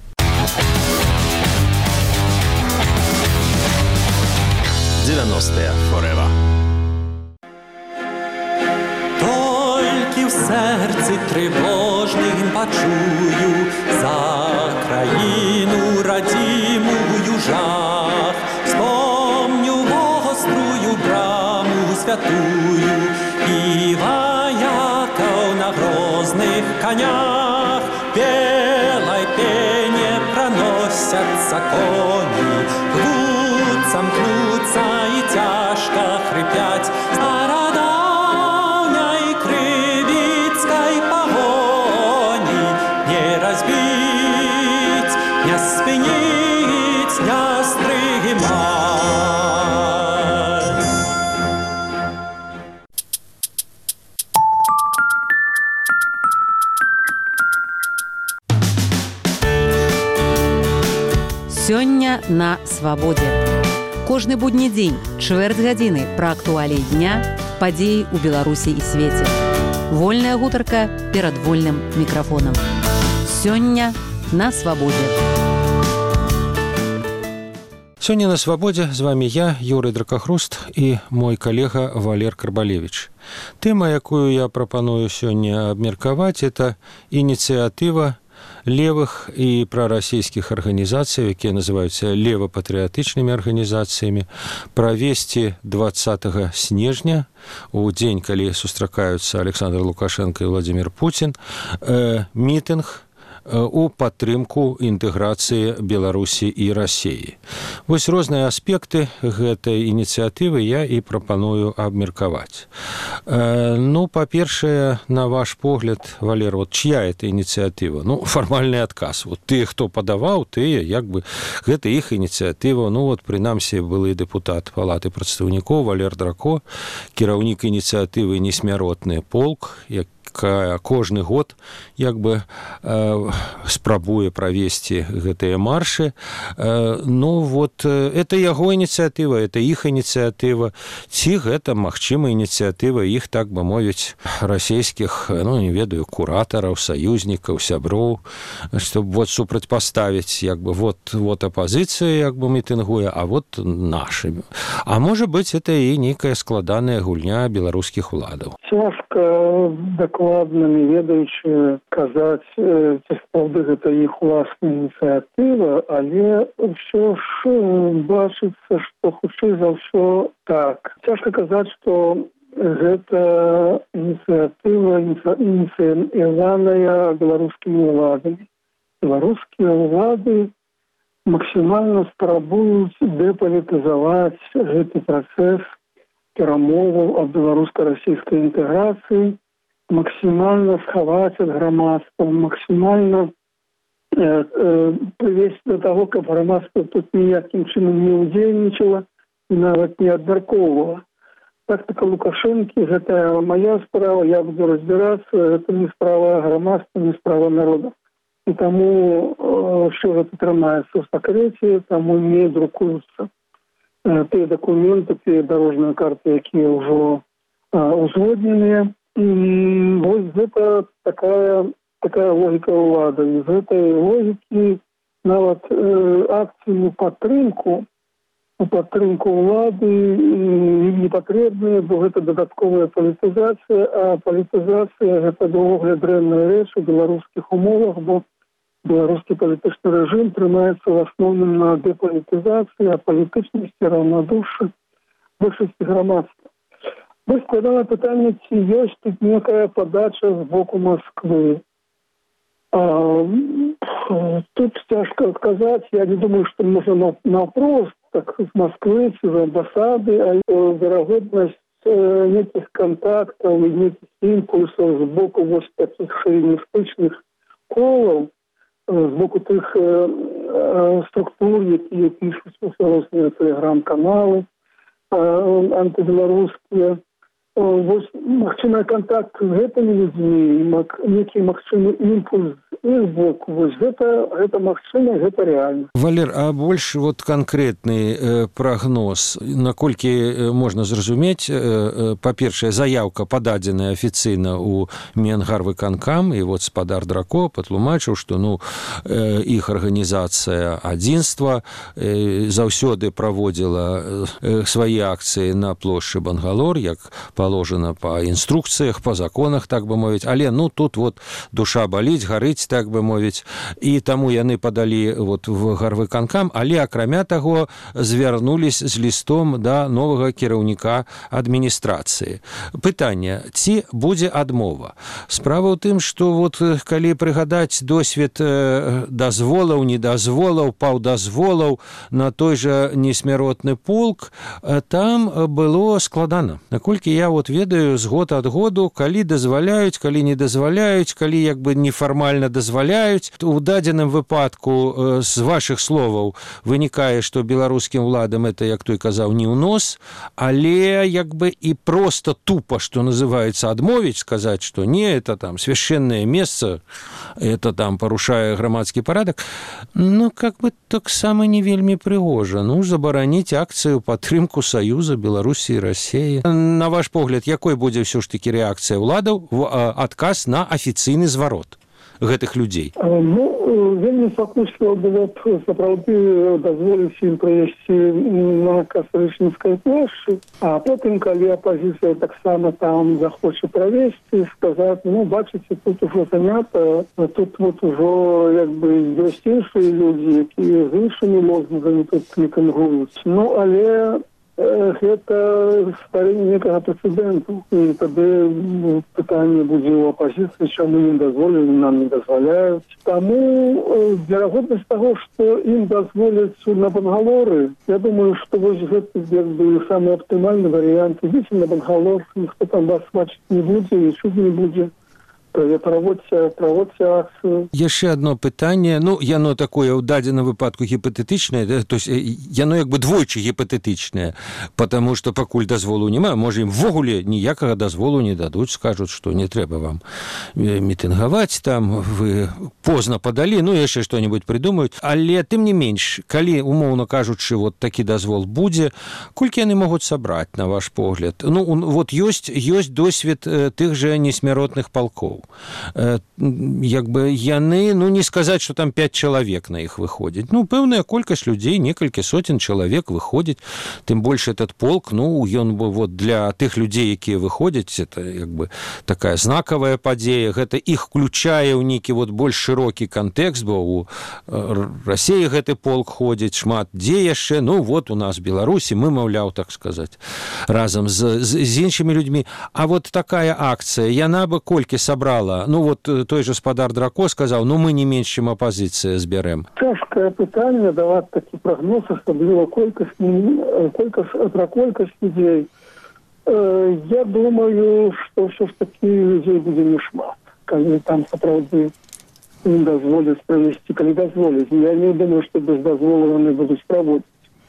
Толькі ў сэрцы трывожным пачую за краіну радзімую жах. Вспомню вострую браму святую і ваякаў на грозных конях белой пене проносятся кони, рвутся, мкнутся и тяжко хрипять стародавней крывицкой погони. Не разбить, не спинить, не стримать. Сёння на свабодзе. Кожны будні дзень, чвэрць гадзіны пра актуаліі дня, падзеі ў Беларусі і свеце. Вольная гутарка перад вольным мікрафонам. Сёння на свабодзе. Сёння на свабодзе з вами я, Юрый Дракахруст, і мой калега Валер Карбалевич. Тэма, якую я прапаную сёння абмеркаваць, это ініцыятыва левых і прарасійскіх арганізацый, якія называюцца левапатрыятычнымі арганізацыямі, правесці 20 снежня, у дзень, калі сустракаюцца Александр Лукашенко і Владимир Путин, мітынг у падтрымку інтэграцыі Беларусі і Расіі. Вось розныя аспекты гэтай ініцыятывы я і прапаную абмеркаваць. Па-першае, на ваш погляд, Валер, чья это ініцыятыва? Фармальны адказ. Тыя, хто падаваў, тыя, гэта іх ініцыятыва. Прынамсі, былы дэпутат Палаты прадстаўнікоў Валер Драко, кіраўнік ініцыятывы «Несмяротны полк», кожны год спрабуе правесці гэтыя маршы. Это яго ініцыятыва, это іх ініцыятыва. Ці гэта, магчыма, ініцыятыва іх, так бы мовіць, расійскіх, не ведаю, куратараў, саюзнікаў, сяброў, щоб супрацьпаставіць, апазіцыя, мітынгуе, а нашы. А можа быць, это і нейкая складаная гульня беларускіх уладаў. Цяжка дакладна, не ведаючы, казаць, ці сапраўды гэта іх уласная ініцыятыва, але ўсё ж бачыцца, што хутчэй за ўсё так. Цяжка казаць, што гэта ініцыятыва ініцыяваная беларускімі ўладамі. Беларускія ўлады максімальна спрабуюць дэпалітызаваць гэты працэс перамоваў аб беларуска-расійскай інтэграцыі, максімальна схаваць ад грамадства, максімальна прывесці да таго, каб грамадства тут ніякім чынам не ўдзельнічала і нават не абмяркоўвала. Тактыка Лукашэнкі – гэта моя справа, я буду разбірацца, гэта не справа грамадства, не справа народа. І таму ўсё гэта трымаецца ў сакрэце, таму не друкуюцца тыя дакументы, тыя дарожныя карты, якія ўжо узгодненыя. І вось гэта такая логіка ўлады. З гэтай логікі нават акцыі у падтрымку ўлады не патрэбныя, бо гэта дадатковая палітызацыя, а палітызацыя гэта доўгая дрэнная рэч у беларускіх умовах, бо беларускі палітычны рэжым трымаецца в асноўным на дэпалітызацыі, а палітычнасці, раўнадушшы большасці грамадства. Вось складанае пытанне, ці ёсць тут некая падача з боку Масквы. Тут цяжка адказаць. Я не думаю, што можна наўпрост так з Масквы ці з амбасады, а верагоднасць нейкіх кантактаў і нейкіх імпульсаў з боку вось такіх шовіністычных колаў, з боку тых структур, якія пішуць розныя тэлеграм-каналы антыбеларускія. Вось магчымы контакт з гэтымі людзьмі, нейкі магчымы імпульс іх боку, вось гэта магчыма, гэта рэальна. Валер, а больш канкрэтны прагноз, наколькі можна зразумець, па-першае, заяўка пададзеная афіцыйна ў Менгарвыканкам, і спадар Драко патлумачыў, што іх арганізацыя адзінства заўсёды праводзіла свае акцыі на плошчы Бангалор, як па паложана па інструкцыях, па законах, так бы мовіць, але ну тут вот душа баліць, гарыць, так бы мовіць, і таму яны падалі вот в гарвыканкам, але акрамя таго звярнулись з лістом да новага кіраўніка адміністрацыі. Пытанне, ці будзе адмова? Справа ў тым, што вот калі прыгадаць досвед дазволаў, недазволаў, паўдазволаў на той жа несмяротны полк, там было складана. Наколькі я вот ведаю з год ад году, калі дазваляюць, калі не дазваляюць, калі як бы нефармальна дазваляюць, у дадзеным выпадку з вашых словаў вынікае, што беларускім уладам это, як той казаў, не ў нос, але як бы і просто тупо, што называецца, адмовіць, сказаць, што не, это там священное месца, это там парушае грамадскі парадак, ну как бы таксама не вельмі прыгожа. Ну, забараніць акцыю падтрымку Саюза Беларусі і Расіі. На ваш погляд, якой будзе ўсё ж такі рэакцыя ўладаў в адказ на афіцыйны зварот гэтых людзей? Ну, вельмі сакучліва было б сапраўды дазволіць ім прыйсці на Кастрычніцкай плошчы, а потым, калі апазіцыя таксама там захоча правесці, сказаць, ну, бачыце, тут ужо занята, тут вот ужо як бы ёсць іншыя людзі, якія з іншымі лозунгамі тут мітынгуюць. Ну, але гэта стварэнне некага прэцэдэнту. І тады пытанне будзе ў апазіцыі, чаму ім дазволілі, нам не дазваляюць. Таму верагоднасць таго, што ім дазволяць на Бангалоры, я думаю, што вось гэта бы самы аптымальны варыянт. Ідзіце на Бангалор, ніхто там вас бачыць не будзе, і чуць не будзе. Праводзьце акцыю. Яшчэ одно пытанне, ну, яно такое ў дадзеным выпадку гіпатэтычнае, то есть яно як бы двойчы гіпатэтычнае, потому что пакуль дазволу няма, можа ім ввогуле ніякага дазволу не дадуць, скажуць, што не трэба вам мітынгаваць, там вы позна падалі, ну, яшчэ што-нибудь придумаюць, але тым не менш, калі, умоўна кажучы, вот такі дазвол будзе, колькі яны могуць сабраць, на ваш погляд? Ну, вот ёсць досвед тых жа несмяротных палкоў. Як бы яны, ну, не сказаць, што там 5 чалавек на іх выходзіць. Ну, пэўная колькасць людзей, некалькі сотен чалавек выходзіць. Тым больш этот полк, ну, ён вот для тых людзей, якія выходзяць, это як бы такая знакавая падзея. Гэта іх включае ў нейкі вот больш шырокі кантэкст, бо у Расіі гэты полк ходзіць шмат дзе яшчэ. Ну, вот у нас в Беларусі мы, маўляў, так сказаць, разам з іншымі людзьмі. А вот такая акцыя, яна бы колькі сабрала? Ну, вот той же спадар Драко сказаў, ну, мы не менш, чым апазіцыя збярэм. Цяжкае пытанне даваць такі прагноз, асабліва пра колькасць людзей. Я думаю, што ўсё ж такі людзей будзе нешмат, калі там сапраўды ім дазволяць правесці, калі дазволяць. Я не думаю, што без дазволу яны будуць праводзіць.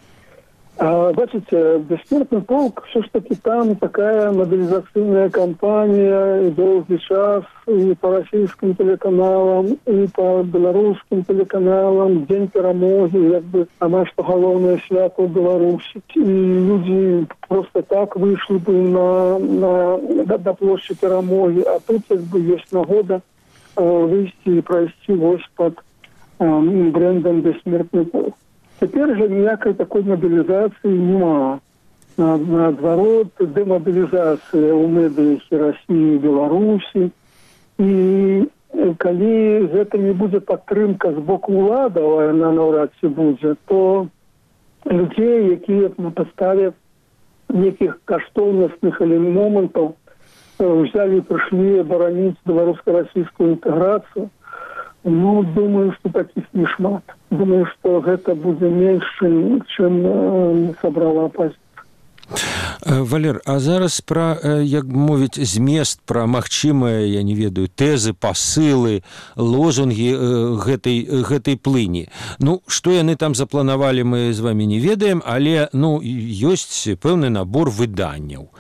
Бачыце, бессмертный полк, все ж таки там такая мобилизационная кампания, и долгий час, и по российским телеканалам, и по белорусским телеканалам, День перамоги, как бы, она что головное свято в Беларуси. И люди просто так вышли бы до площади перамоги, а тут как бы есть нагода выйти и пройти вось под брендом бессмертный полк. Теперь же ніякай такой мобилизации нема. Наадварот, демобилизация ў медыях России и Беларуси. И калі гэта не будзе падтрымка з боку уладаў, а яна наўрад ці будзе, то людзей, якія на падставе некіх каштоўнасных момантаў взяли и пришли бараніць беларуска-расійскую інтэграцыю, ну, думаю, што такіх не шмат. Думаю, што гэта будзе менш, чым сабрала апазіцыя. Валер, а зараз пра, як мовіць, змест, пра магчымыя, я не ведаю, тэзы, пасылы, лозунгі гэтай плыні. Ну, што яны там запланавалі, мы з вамі не ведаем, але, ну, ёсць пэўны набор выданняў.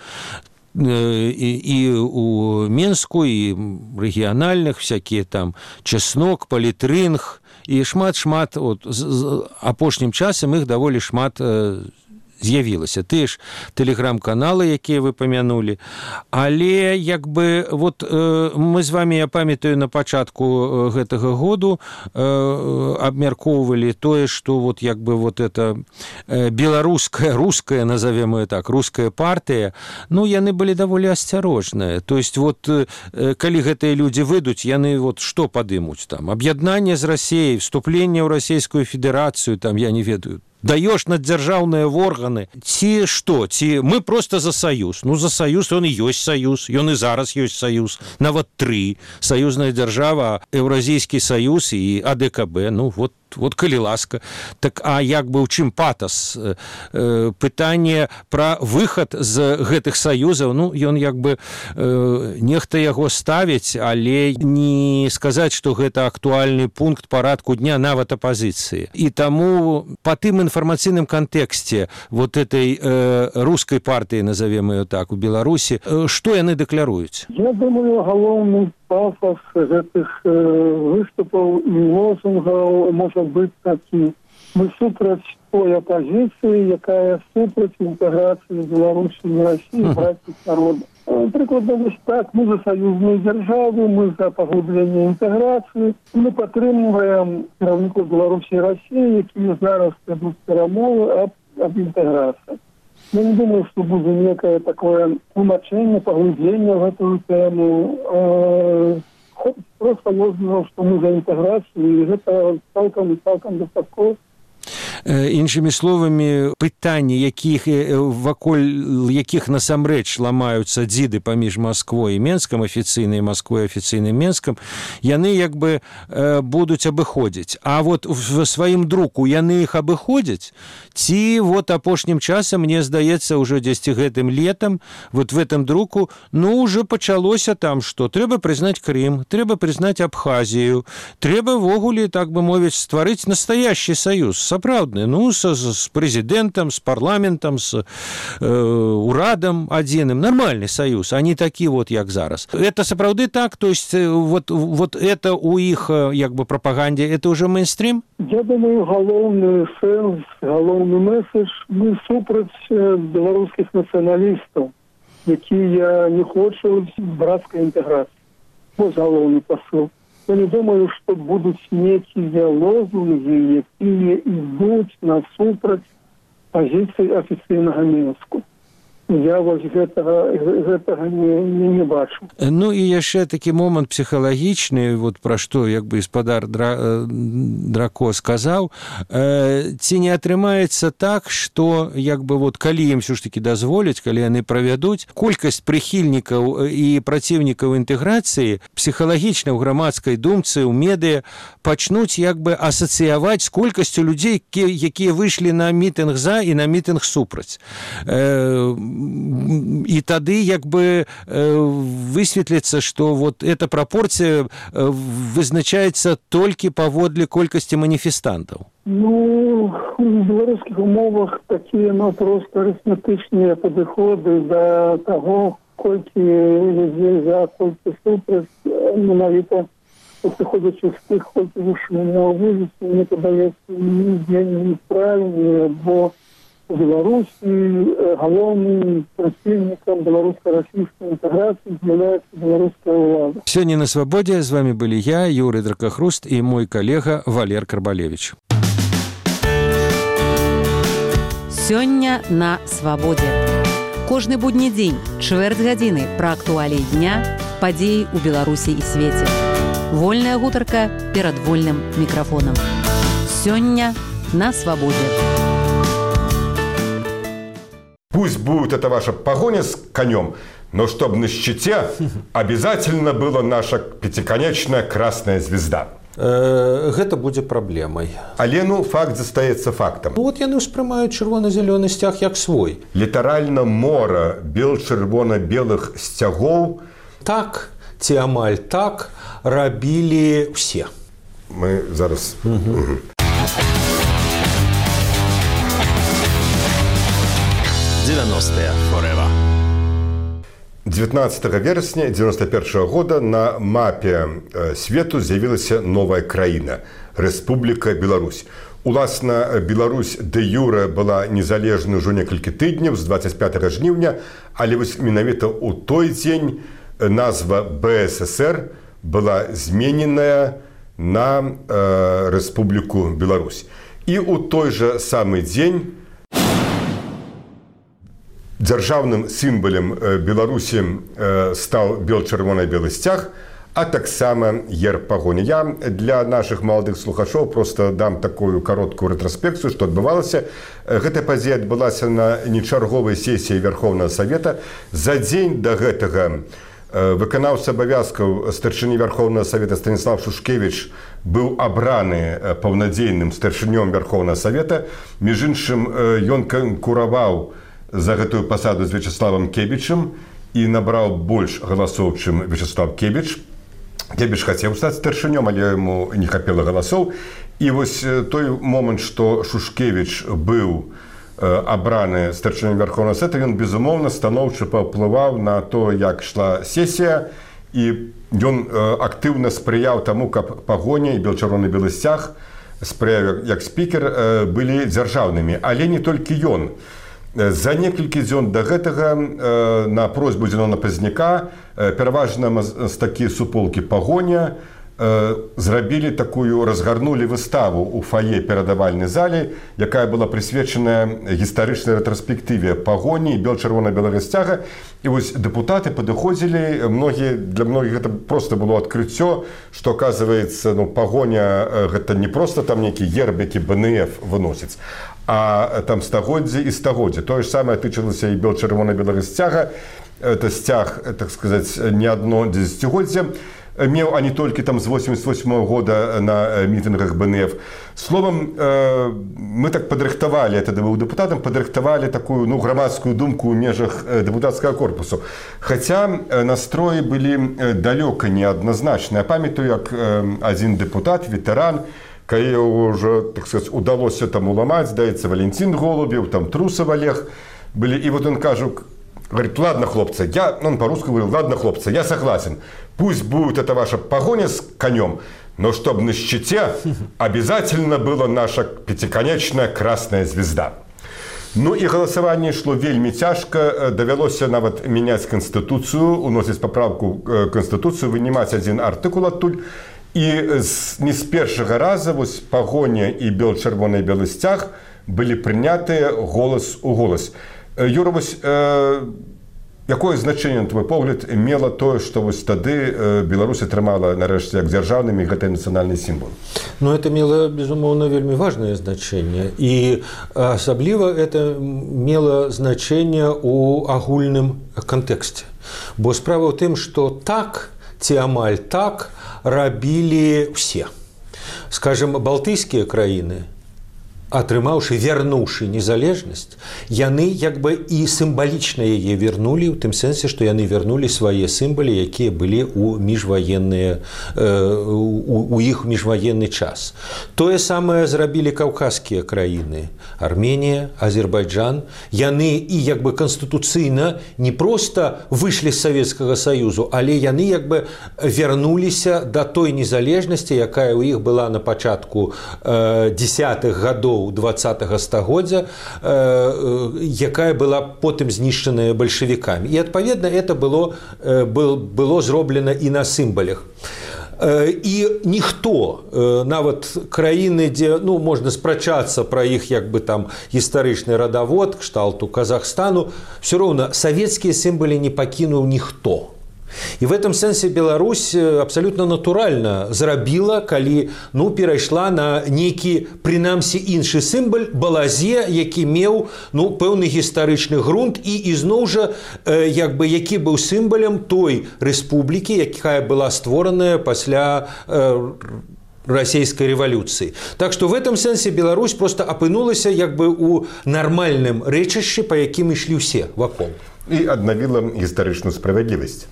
И у Менску, и региональных всякие там Чеснок, Политрынг, и шмат, вот, апошнім часам их даволі шмат з'явілася. Тыя ж тэлеграм-каналы, якія вы памянулі. Але як бы вот мы з вами, я памятаю, на пачатку гэтага году абмяркоўвалі тое, што вот як бы вот это беларуская, руская, назовем ее так, руская партыя, ну, яны былі даволі асцярожныя. То есть вот калі гэтыя людзі выйдуць, яны вот што падымуць там? Аб'яднанне з Расіяй, вступленне ў Расійскую Федэрацыю, там, я не ведаю, даёш наддзяржаўныя органы, ці што, ці мы просто за саюз. Ну, за саюз, ён і ёсць саюз, ён і зараз ёсць саюз, нават 3. Саюзная дзяржава, Еўразійскі саюз і АДКБ, ну, вот калі ласка. Так, а як бы ў чым патас? Пытанне пра выхад з гэтых саюзаў, ну, ён як бы нехта яго ставіць, але не сказаць, што гэта актуальны пункт парадку дня нават апазіцыі. І таму па тым інфармацыйным кантэксце вот этой рускай партыі, назовем ее так, у Беларусі, што яны дэкляруюць? Я думаю, галоўны пафос гэтых выступаў і лозунгаў можа быць такі. Мы супраць той апазіцыі, якая супраць інтэграцыі Беларусі і Расіі братскіх народаў. Прыкладна вось так, мы за саюзную дзяржаву, мы за паглыбленне інтэграцыі, мы падтрымліваем кіраўнікоў Беларусі і Расіі, якія зараз вядуць перамовы аб інтэграцыі. Я не думаю, что будет некое такое тлумачение, поглубление в эту тему. Просто можно, что мы за интеграцию, и это цалкам достатково. Іншымі словамі, пытанні, вакол якіх насамрэч ламаюцца дзіды паміж Масквой і Менскам, афіцыйнай Масквой, афіцыйным Менскам, яны як бы будуць абыходзіць. А вот в сваім друку яны іх абыходзяць, ці вот апошнім часам, мне здаецца, ўжо дзесьці гэтым летам, вот в этом друку, ну, уже пачалося там, што трэба прызнаць Крым, трэба прызнаць Абхазію, трэба ввогуле, так бы мовіць, стварыць настоящий саюз, сапраўдны, ну, с президентом, с парламентом, с урадом одиным. Нормальный союз, а не такие вот, як зараз. Это сапраўды так? То есть вот это у их, як бы, пропаганде, это уже мейнстрим? Я думаю, галоўны сэнс, галоўны месседж, мы супраць беларускіх нацыяналістаў, якія не хочуць брацкай інтэграцыі. Вот галоўны посыл. Я не думаю, что будут некие лозунги, якія ідуць насупраць позиции официального Минска. Я вось гэтага не бачу. Ну і яшчэ такі момант псіхалагічны, вот пра што як бы гаспадар Драко сказаў, ці не атрымаецца так, што як бы вот калі ім ўсё ж такі дазволяць, калі яны правядуць, колькасць прыхільнікаў і праціўнікаў інтэграцыі псіхалагічна ў грамадскай думцы, ў медыа пачнуць як бы асацыяваць з колькасцю людзей, якія выйшлі на мітынг за і на мітынг супраць. І тады як бы высветліцца, што вот эта прапорцыя вызначаецца толькі паводле колькасці маніфестантаў. Ну, у беларускіх умовах такія, ну, просто арифметычныя падыходы да таго, колькі людзей за, колькі супраць, менавіта прыходзячы з тых, колькі выйшлі на вуліцу, мне падаецца, неправільныя, бо у Беларусі галоўным праціўнікам беларуска-расійскай інтэграцыі з'яўляецца беларуская ўлада. Сёння на Свабодзе з вами былі я, Юрый Дракахруст, і мой калега Валер Карбалевич. Сёння на Свабодзе. Кожны будні дзень, чвэрць гадзіны пра актуаліі дня, падзеі ў Беларусі і свеце. Вольная гутарка перад вольным мікрафонам. Сёння на Свабодзе. Пусть будет это ваша погоня с конем, но чтобы на щите обязательно была наша пятиконечная красная звезда. Гэта будзе праблемай. Але, ну, факт застаецца фактам. Ну, вот яны ўспрымаюць чырвона-зялёны сцяг як свой. Літаральна мора бел-чырвона-белых сцягоў. Так, ці амаль так рабілі ўсе. Мы зараз... 90-е forever. 19 верасня 91 года на мапе свету з'явілася новая краіна – Рэспубліка Беларусь. Уласна, Беларусь дэ-юрэ была незалежнай ужо некалькі тыдняў з 25 жніўня, але вось менавіта ў той дзень назва БССР была змененая на Рэспубліку Беларусь. І ў той жа самы дзень дзяржаўным сімвалем Беларусі стаў бел-чырвона-белы сцяг, а таксама герб пагоні. Я для нашых маладых слухачоў проста дам такую кароткую рэтраспекцыю, што адбывалася. Гэтая падзея адбылася на нечарговай сесіі Верховнага Савета. За дзень да гэтага выканаўца абавязкаў старшыні Верховнага Савета Станіслав Шушкевіч быў абраны паўнадзейным старшынём Верховнага Савета. Між іншым, ён канкураваў за гэтую пасаду з Вячеславам Кебічам і набраў больш галасоў, чым Вячеслав Кебіч. Кебіч хацеў стаць старшынём, але яму не хапіла галасоў. І вось той момант, што Шушкевіч быў абраны старшынём Верховнага Савета, ён, безумоўна, станоўча паўплываў на то, як ішла сесія, і ён актыўна спрыяў таму, каб пагоня і бел-чырвона-белы сцяг, спрыяў як спікер, былі дзяржаўнымі. Але не толькі ён. За некалькі дзён да гэтага на просьбу Зенона Пазняка пераважна мастакі суполкі пагоня зрабілі такую, разгарнулі выставу ў фае перадавальнай зале, якая была прысвечаная гістарычнай рэтраспектыве пагоні і бел-чырвона-белага сцяга. І вось дэпутаты падыходзілі, для многіх гэта проста было адкрыццё, што, оказывается, пагоня гэта не проста там нейкі герб, які БНФ выносіць, а там стагоддзі і стагоддзі. Тое ж самае тычылася і бел-чырвона-белага сцяга. Это сцяг, так сказаць, не адно дзесяцігоддзе меў, а не толькі там з 88 года на мітынгах БНФ. Словом, мы так падрыхтавалі, это быў дэпутатам, падрыхтавалі такую грамадскую думку ў межах дэпутацкага корпусу. Хаця настроі былі далёка неадназначныя. Памятаю, як адзін дэпутат, ветэран, калі ўжо, так сказаць, удалося там уламаць, здаецца, Валентин Голубев, там Трусов Олег былі. І вот он кажа, говорит: ладно, хлопцы, он по-русски говорил: ладно, хлопцы, я согласен. Пусть будет это ваша погоня с конем, но чтобы на щите обязательно была наша пятиконечная красная звезда. Ну и голосование шло вельми тяжко. Давялося нават менять Конституцию, уносить поправку Конституцию, вынимать один артикул оттуль. И не с первого раза вось погоня и бел-чырвона-белы сцяг были приняты голос у голос. Юра, вось якое значэнне, на твой погляд, мела тое, што вось тады Беларусь атрымала нарэшце як дзяржаўным і гэты нацыянальны сімвол? Ну, это мела, безумоўна, вельмі важнае значэнне. І асабліва это мела значэнне ў агульным кантэксце. Бо справа ў тым, што так ці амаль так рабілі ўсе. Скажем, балтыйскія краіны, атрымаўшы, вярнуўшы незалежнасць, яны як бы і сімвалічна яе вярнулі, у тым сэнсе, што яны вярнулі свае сімвалы, якія былі ў міжваенныя, у іх міжваенны час. Тое самае зрабілі каўказскія краіны, Арменія, Азербайджан. Яны і як бы канстытуцыйна не проста выйшлі з Савецкага Саюзу, але яны як бы вярнуліся да той незалежнасці, якая ў іх была на пачатку 10-х гадоў 20-го стагоддзя, якая была потым знішчаная бальшавікамі. І, адпаведна, это было зроблена і на сімвалях. І ніхто, нават краіны, дзе можна спрачацца пра іх як бы там гістарычны радавод, кшталту Казахстану, все роўна савецкія сімвалы не пакінуў ніхто. І в этом сэнсе Беларусь абсалютна натуральна зрабіла, калі перайшла на нейкі, прынамсі, іншы сімвал, балазе, які меў пэўны гістарычны грунт і ізноў жа як бы які быў сімвалем той рэспублікі, якая была створаная пасля расійскай рэвалюцыі. Так што в этом сэнсе Беларусь просто апынулася як бы ў нармальным рэчышчы, па якім ішлі ўсе вакол. І аднавіла гістарычную справядлівасць.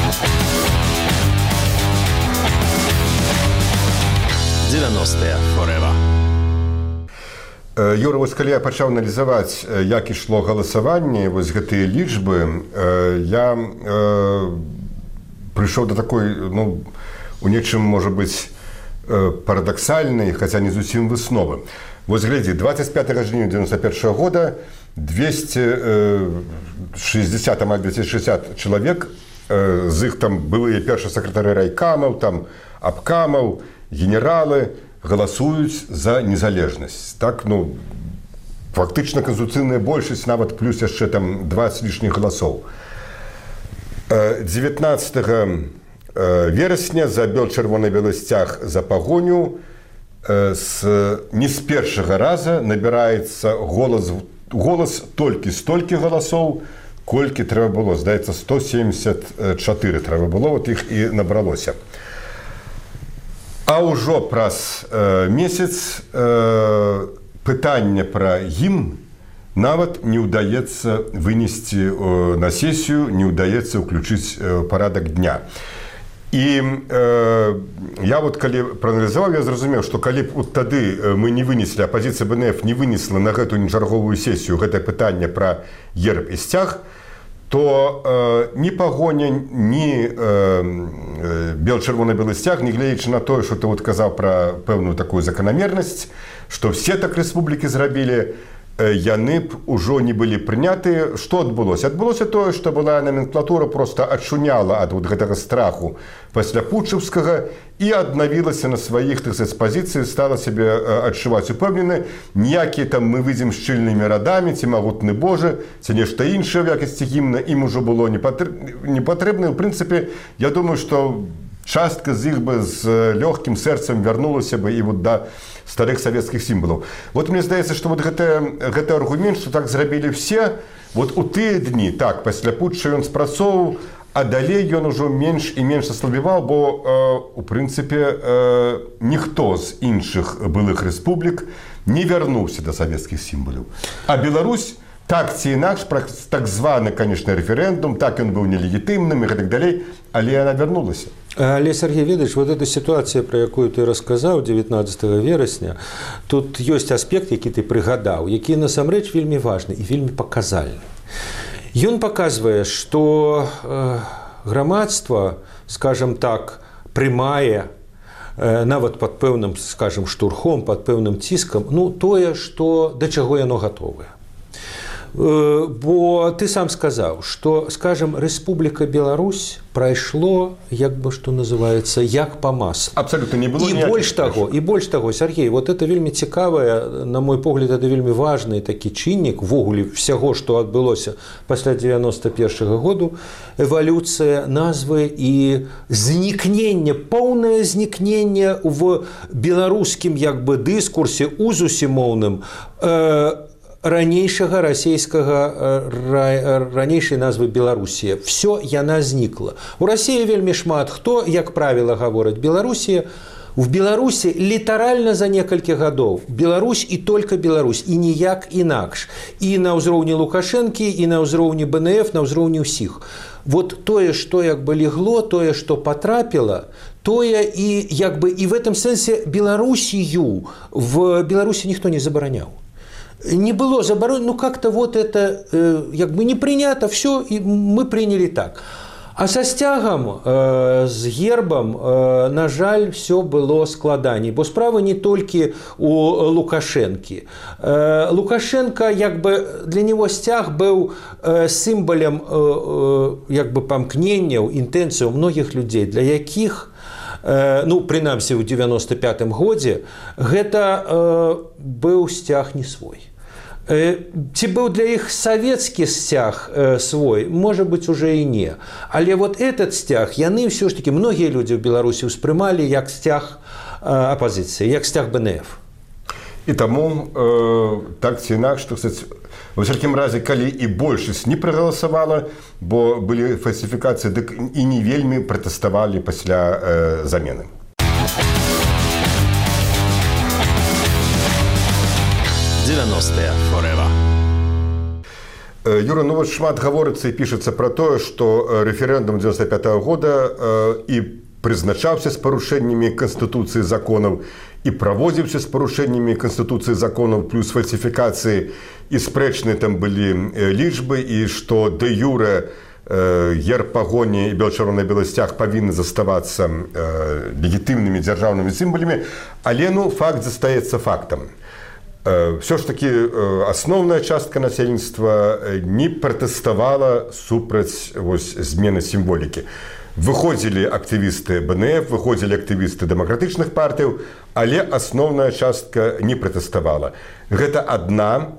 Юра, вось калі я пачаў аналізаваць, як ішло галасаванне, вось гэтыя лічбы, я прыйшоў да такой, у нечым, можа быць, парадаксальнай, хаця не зусім высновы. Вось глядзі, 25 жніўня 91 года 260 чалавек, з іх там былыя першыя сакратары райкамаў, там абкамаў, генералы галасуюць за незалежнасць. Так, ну, фактычна канстытуцыйная большасць, нават плюс яшчэ там 20 лішніх галасоў. 19 верасня за бел-чырвона-белы сцяг за пагоню не з першага раза набіраецца голас толькі столькі галасоў, колькі трэба было. Здаецца, 174 трэба было, вот іх і набралося. А ўжо праз месяц пытанне пра гімн нават не ўдаецца вынесці на сесію, не ўдаецца ўключыць парадак дня. І я вот калі прааналізаваў, я зразумеў, што калі б от тады мы не вынеслі, апазіцыя БНФ не вынесла на гэтую нечарговую сесію гэтае пытанне пра герб і сцяг, то ні пагоня, ні бел-чырвона-белы сцяг, не гледзячы на тое, што ты вот казаў пра пэўную такую заканамернасць, што все так рэспублікі зрабілі, яны б ужо не былі прынятыя. Што адбылося? Адбылося тое, што была номенклатура проста адчуняла ад вот гэтага страху пасля путчаўскага і аднавілася на сваіх, так сказаць, пазіцыі, стала сябе адчуваць упэўнены. Ніякія там мы выйдзем шчыльнымі радамі, ці магутны Божа, ці нешта іншае ў якасці гімна ім ужо было не патрэбна. У прынцыпе, я думаю, што частка з іх бы з лёгкім сэрцам вярнулася бы і вот да старых савецкіх сімвалаў. Вот мне здаецца, што вот гэты аргумент, што так зрабілі все, вот у тыя дні, так, пасля путча ён спрацоўваў, а далей ён ужо менш і менш аслабіваў, бо, у прынцыпе, ніхто з іншых былых рэспублік не вярнуўся да савецкіх сімвалаў. А Беларусь, так ці інакш, праз так званы, конечно, рэферэндум, так ён быў нелегітымным і гэтак далей, але яна вярнулася. Але, Сергей Ведович, вот эта ситуация, про якую ты рассказал 19 верасня, тут есть аспект, які ты прыгадаў, які насамрэч вельмі важны і вельмі паказальны. Ён паказвае, што грамадства, скажем так, прымае нават пад пэўным, скажем, штурхом, пад пэўным ціскам, ну, тое, што да чаго яно гатовае. Бо ты сам сказаў, што, скажем, Рэспубліка Беларусь прайшло, як бы што называецца, як па маслу. Абсолютно не было. І больш таго, Сергей, вот это вельмі цікавае, на мой погляд, это вельмі важны такі чыннік ввогуле всяго, што адбылося пасля 91-го году, эвалюцыя назвы і знікненне, поўнае знікненне в беларускім як бы дыскурсе узусе моўным ранейшага расійскага, ранейшай назвы Беларусія. Всё яна знікла. У Расіі вельмі шмат хто, як правіла, гавораць Беларусія. В Беларусі літаральна за некалькі гадоў Беларусь і толькі Беларусь, і ніяк інакш. І на ўзроўні Лукашэнкі, і на ўзроўні БНФ, на ўзроўні ўсіх. Вот тое, што як бы легло, тое, што патрапіла, тое і як бы і в этом сэнсе Беларусію в Беларусі ніхто не забараняў. Не было заборонено, ну как-то вот это как бы не принято, все, и мы приняли так. А со сцягам, з гербам, на жаль, все было складаней, бо справа не толькі у Лукашэнкі. Лукашенко, як бы, для него сцяг быў сімвалем як бы памкненняў, інтэнцыяў многіх людзей, для якіх, ну, прынамсі, ў 95-м годзе, гэта быў сцяг не свой. Ці быў для іх савецкі сцяг свой, можа быць, уже і не. Але вот этот сцяг, яны ўсё ж такі, многія людзі ў Беларусі ўспрымалі як сцяг апазіцыі, як сцяг БНФ. І таму, так ці інакш, так сказаць, ва ўсякім разе, калі і большасць не прагаласавала, бо былі фальсіфікацыі, дык і не вельмі пратэставалі пасля замены. Юра, ну вот шмат гаворыцца і пішацца пра тое, што рэферэндум 95-го года і прызначаўся з парушэннямі Канстытуцыі законаў, і праводзіўся з парушэннямі Канстытуцыі законаў, плюс фальсіфікацыі, і спрэчныя там былі лічбы, і што дэ юрэ герб, пагоні і бел-чырвона-белы сцяг павінны заставацца легітымнымі дзяржаўнымі сімвалямі, але факт застаецца фактам. Все ж таки асноўная частка насельніцтва не пратэставала супраць змены сімволікі. Выходзілі актывісты БНФ, выходзілі актывісты дэмакратычных партыяў, але асноўная частка не пратэставала. Гэта адна,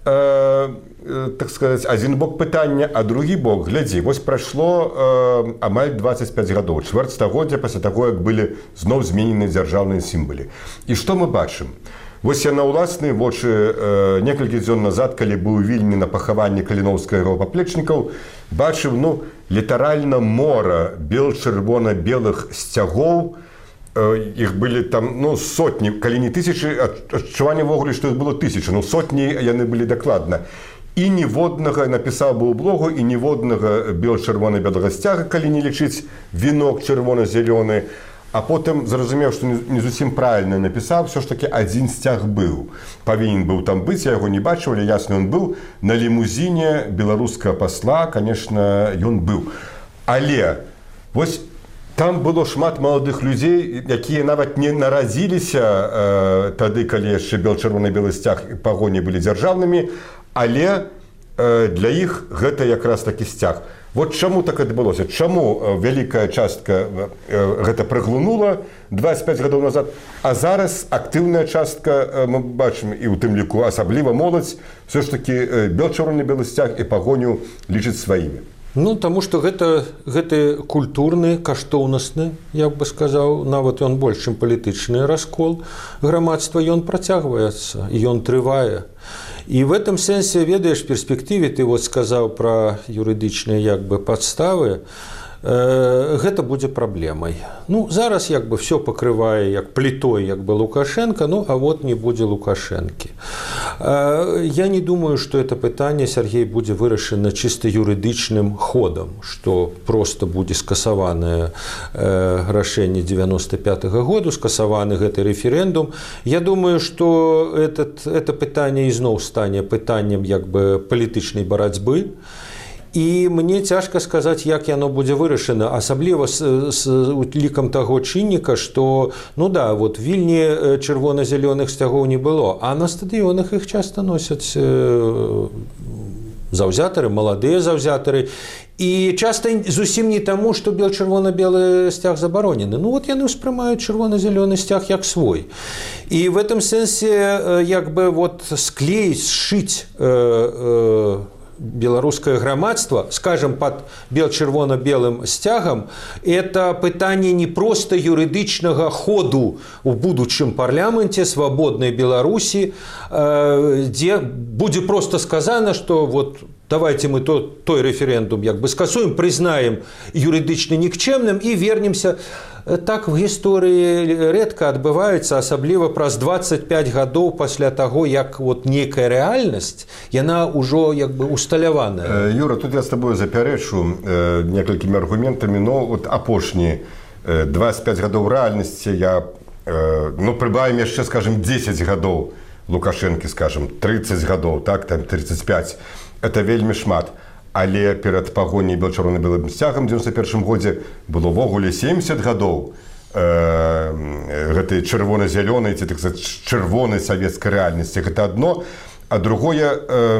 так сказаць, адзін бок пытання, а другі бок, глядзі, прайшло амаль 25 гадоў, чвэрць стагоддзя пасля таго, як былі зноў зменены дзяржаўныя сімвалы. І што мы бачым? Я на ўласныя вочы некалькі дзён назад, калі быў у Вільні на пахаванні каліноўскага паплечнікаў, бачыў літаральна мора бел-чырвона-белых сцягоў. Іх былі там сотні, калі не тысячы, адчуванне ввогуле, што іх было тысячы, сотні яны былі дакладна. І ніводнага, напісаў бы ў блогу, і ніводнага бел-чырвона-белага сцяга, калі не лічыць вінок чырвона-зялёны. А потым зразумеў, што не зусім правільна напісаў, все ж таки адзін сцяг быў. Павінен быў там быць, я яго не бачыў, але ясна, ён быў. На лімузіне беларускага пасла, конечно, ён быў. Але там было шмат маладых людзей, якія нават не нарадзіліся тады, калі яшчэ бел-чырвона-белы сцяг і пагоні былі дзяржаўнымі, але для іх гэта якраз такі сцяг. Чаму так адбылося? Чаму вялікая частка гэта праглынула 25 гадоў назад, а зараз актыўная частка, мы бачым, і ў тым ліку асабліва моладзь, все ж таки бел-чырвона-белы сцяг і пагоню лічыць сваімі. Таму што гэты культурны, каштоўнасны, я бы сказаў, нават ён больш, чым палітычны раскол грамадства, ён працягваецца, ён трывае. І в этом сэнсе, ведаеш, перспектыве, ты сказаў пра юрыдычныя падставы, гэта будзе праблемай. Зараз все пакрывае як плітой Лукашенко, а не будзе Лукашэнкі. Я не думаю, што это пытанне, Сергей, будзе вырашана чыста юрыдычным ходам, што проста будзе скасаванае рашэнне 95-го году, скасаваны гэты рэферэндум. Я думаю, што это пытанне ізноў стане пытаннем палітычнай барацьбы. І мне цяжка сказаць, як яно будзе вырашана, асабліва з лікам таго чынніка, што, в Вільні чырвона-зялёных сцягоў не было, а на стадыёнах іх часта носяць заўзятары, маладыя заўзятары. І часта зусім не таму, што бел-чырвона-белы сцяг забаронены. Яны ўспрымаюць чырвона-зялёны сцяг як свой. І в этом сэнсе склеіць, сшыць беларускае грамадства, скажем, под бел-чырвона-белым сцягам, это пытанне не проста юрыдычнага ходу у будучым парламенце свабоднай Беларусі, дзе будзе проста сказана, што давайте мы той рэферэндум скасуем, прызнаем юрыдычна нікчэмным і вернемся. Так в гісторыі рэдка адбываецца, асабліва праз 25 гадоў пасля таго, як нейкая рэальнасць, яна ўжо усталяваная. Юра, тут я з табою запярэчу некалькімі аргументамі, апошні 25 гадоў рэальнасці я прыбавім яшчэ, скажем, 10 гадоў Лукашэнкі, скажем, 30 гадоў, так, там 35. Это вельмі шмат. Але перад пагоняй бел-чырвона-белым сцягам у 91 годзе было ввогуле 70 гадоў гэтай чырвона-зялёнай, ці так сказаць, чырвонай савецкай рэальнасці. Гэта адно, а другое,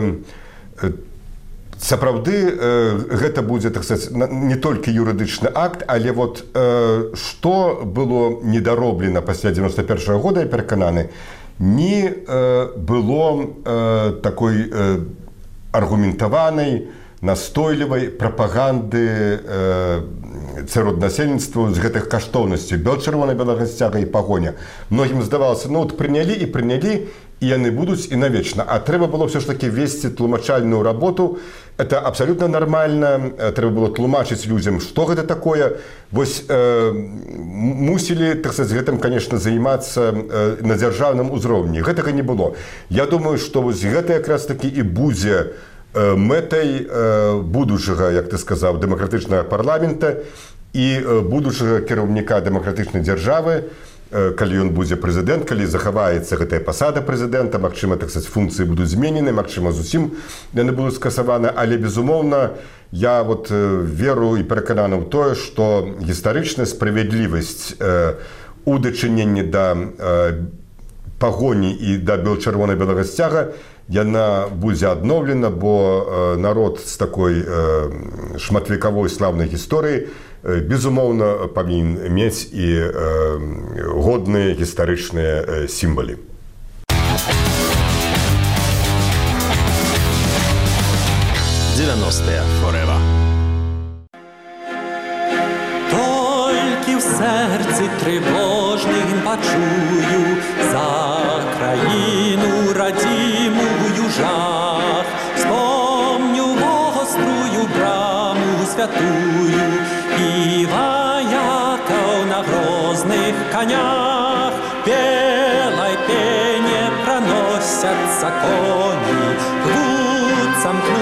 сапраўды гэта будзе, так сказаць, не толькі юрыдычны акт, але што было недароблена пасля 91 года, я перакананы, не было такой аргументаванай, настойлівай прапаганды сярод насельніцтва з гэтых каштоўнасцей бел-чырвона-белага сцяга і пагоня. Многім здавалася, прынялі, і яны будуць і навечна. А трэба было все ж таки весці тлумачальную работу. Это абсолютно нормально. Трэба было тлумачыць людзям, што гэта такое. Мусілі, так сказаць, гэтым, конечно, займацца на дзяржаўным узроўні. Гэтага не было. Я думаю, што гэта якраз таки і будзе мэтай будучага, як ты сказаў, дэмакратычнага парламента і будучага кіраўніка дэмакратычнай дзяржавы, калі ён будзе прэзідэнт, калі захаваецца гэтая пасада прэзідэнта, магчыма, так сказаць, функцыі будуць зменены, магчыма, зусім яны будуць скасаваны, але, безумоўна, я вот веру і перакананы ў тое, што гістарычная справядлівасць у дачыненні да пагоні і да чырвона-белага сцяга яна будзе адноўлена, бо народ з такой шматвекавой слаўнай гісторыі безумоўна павінен мець і годныя гістарычныя сімвалы. Толькі ў сэрцы трывожным пачую за краіну радзімую жах. Вспомню вострую браму святую і ваякаў на грозных канях. Белай пене праносяцца коні, рвуцца мкнуць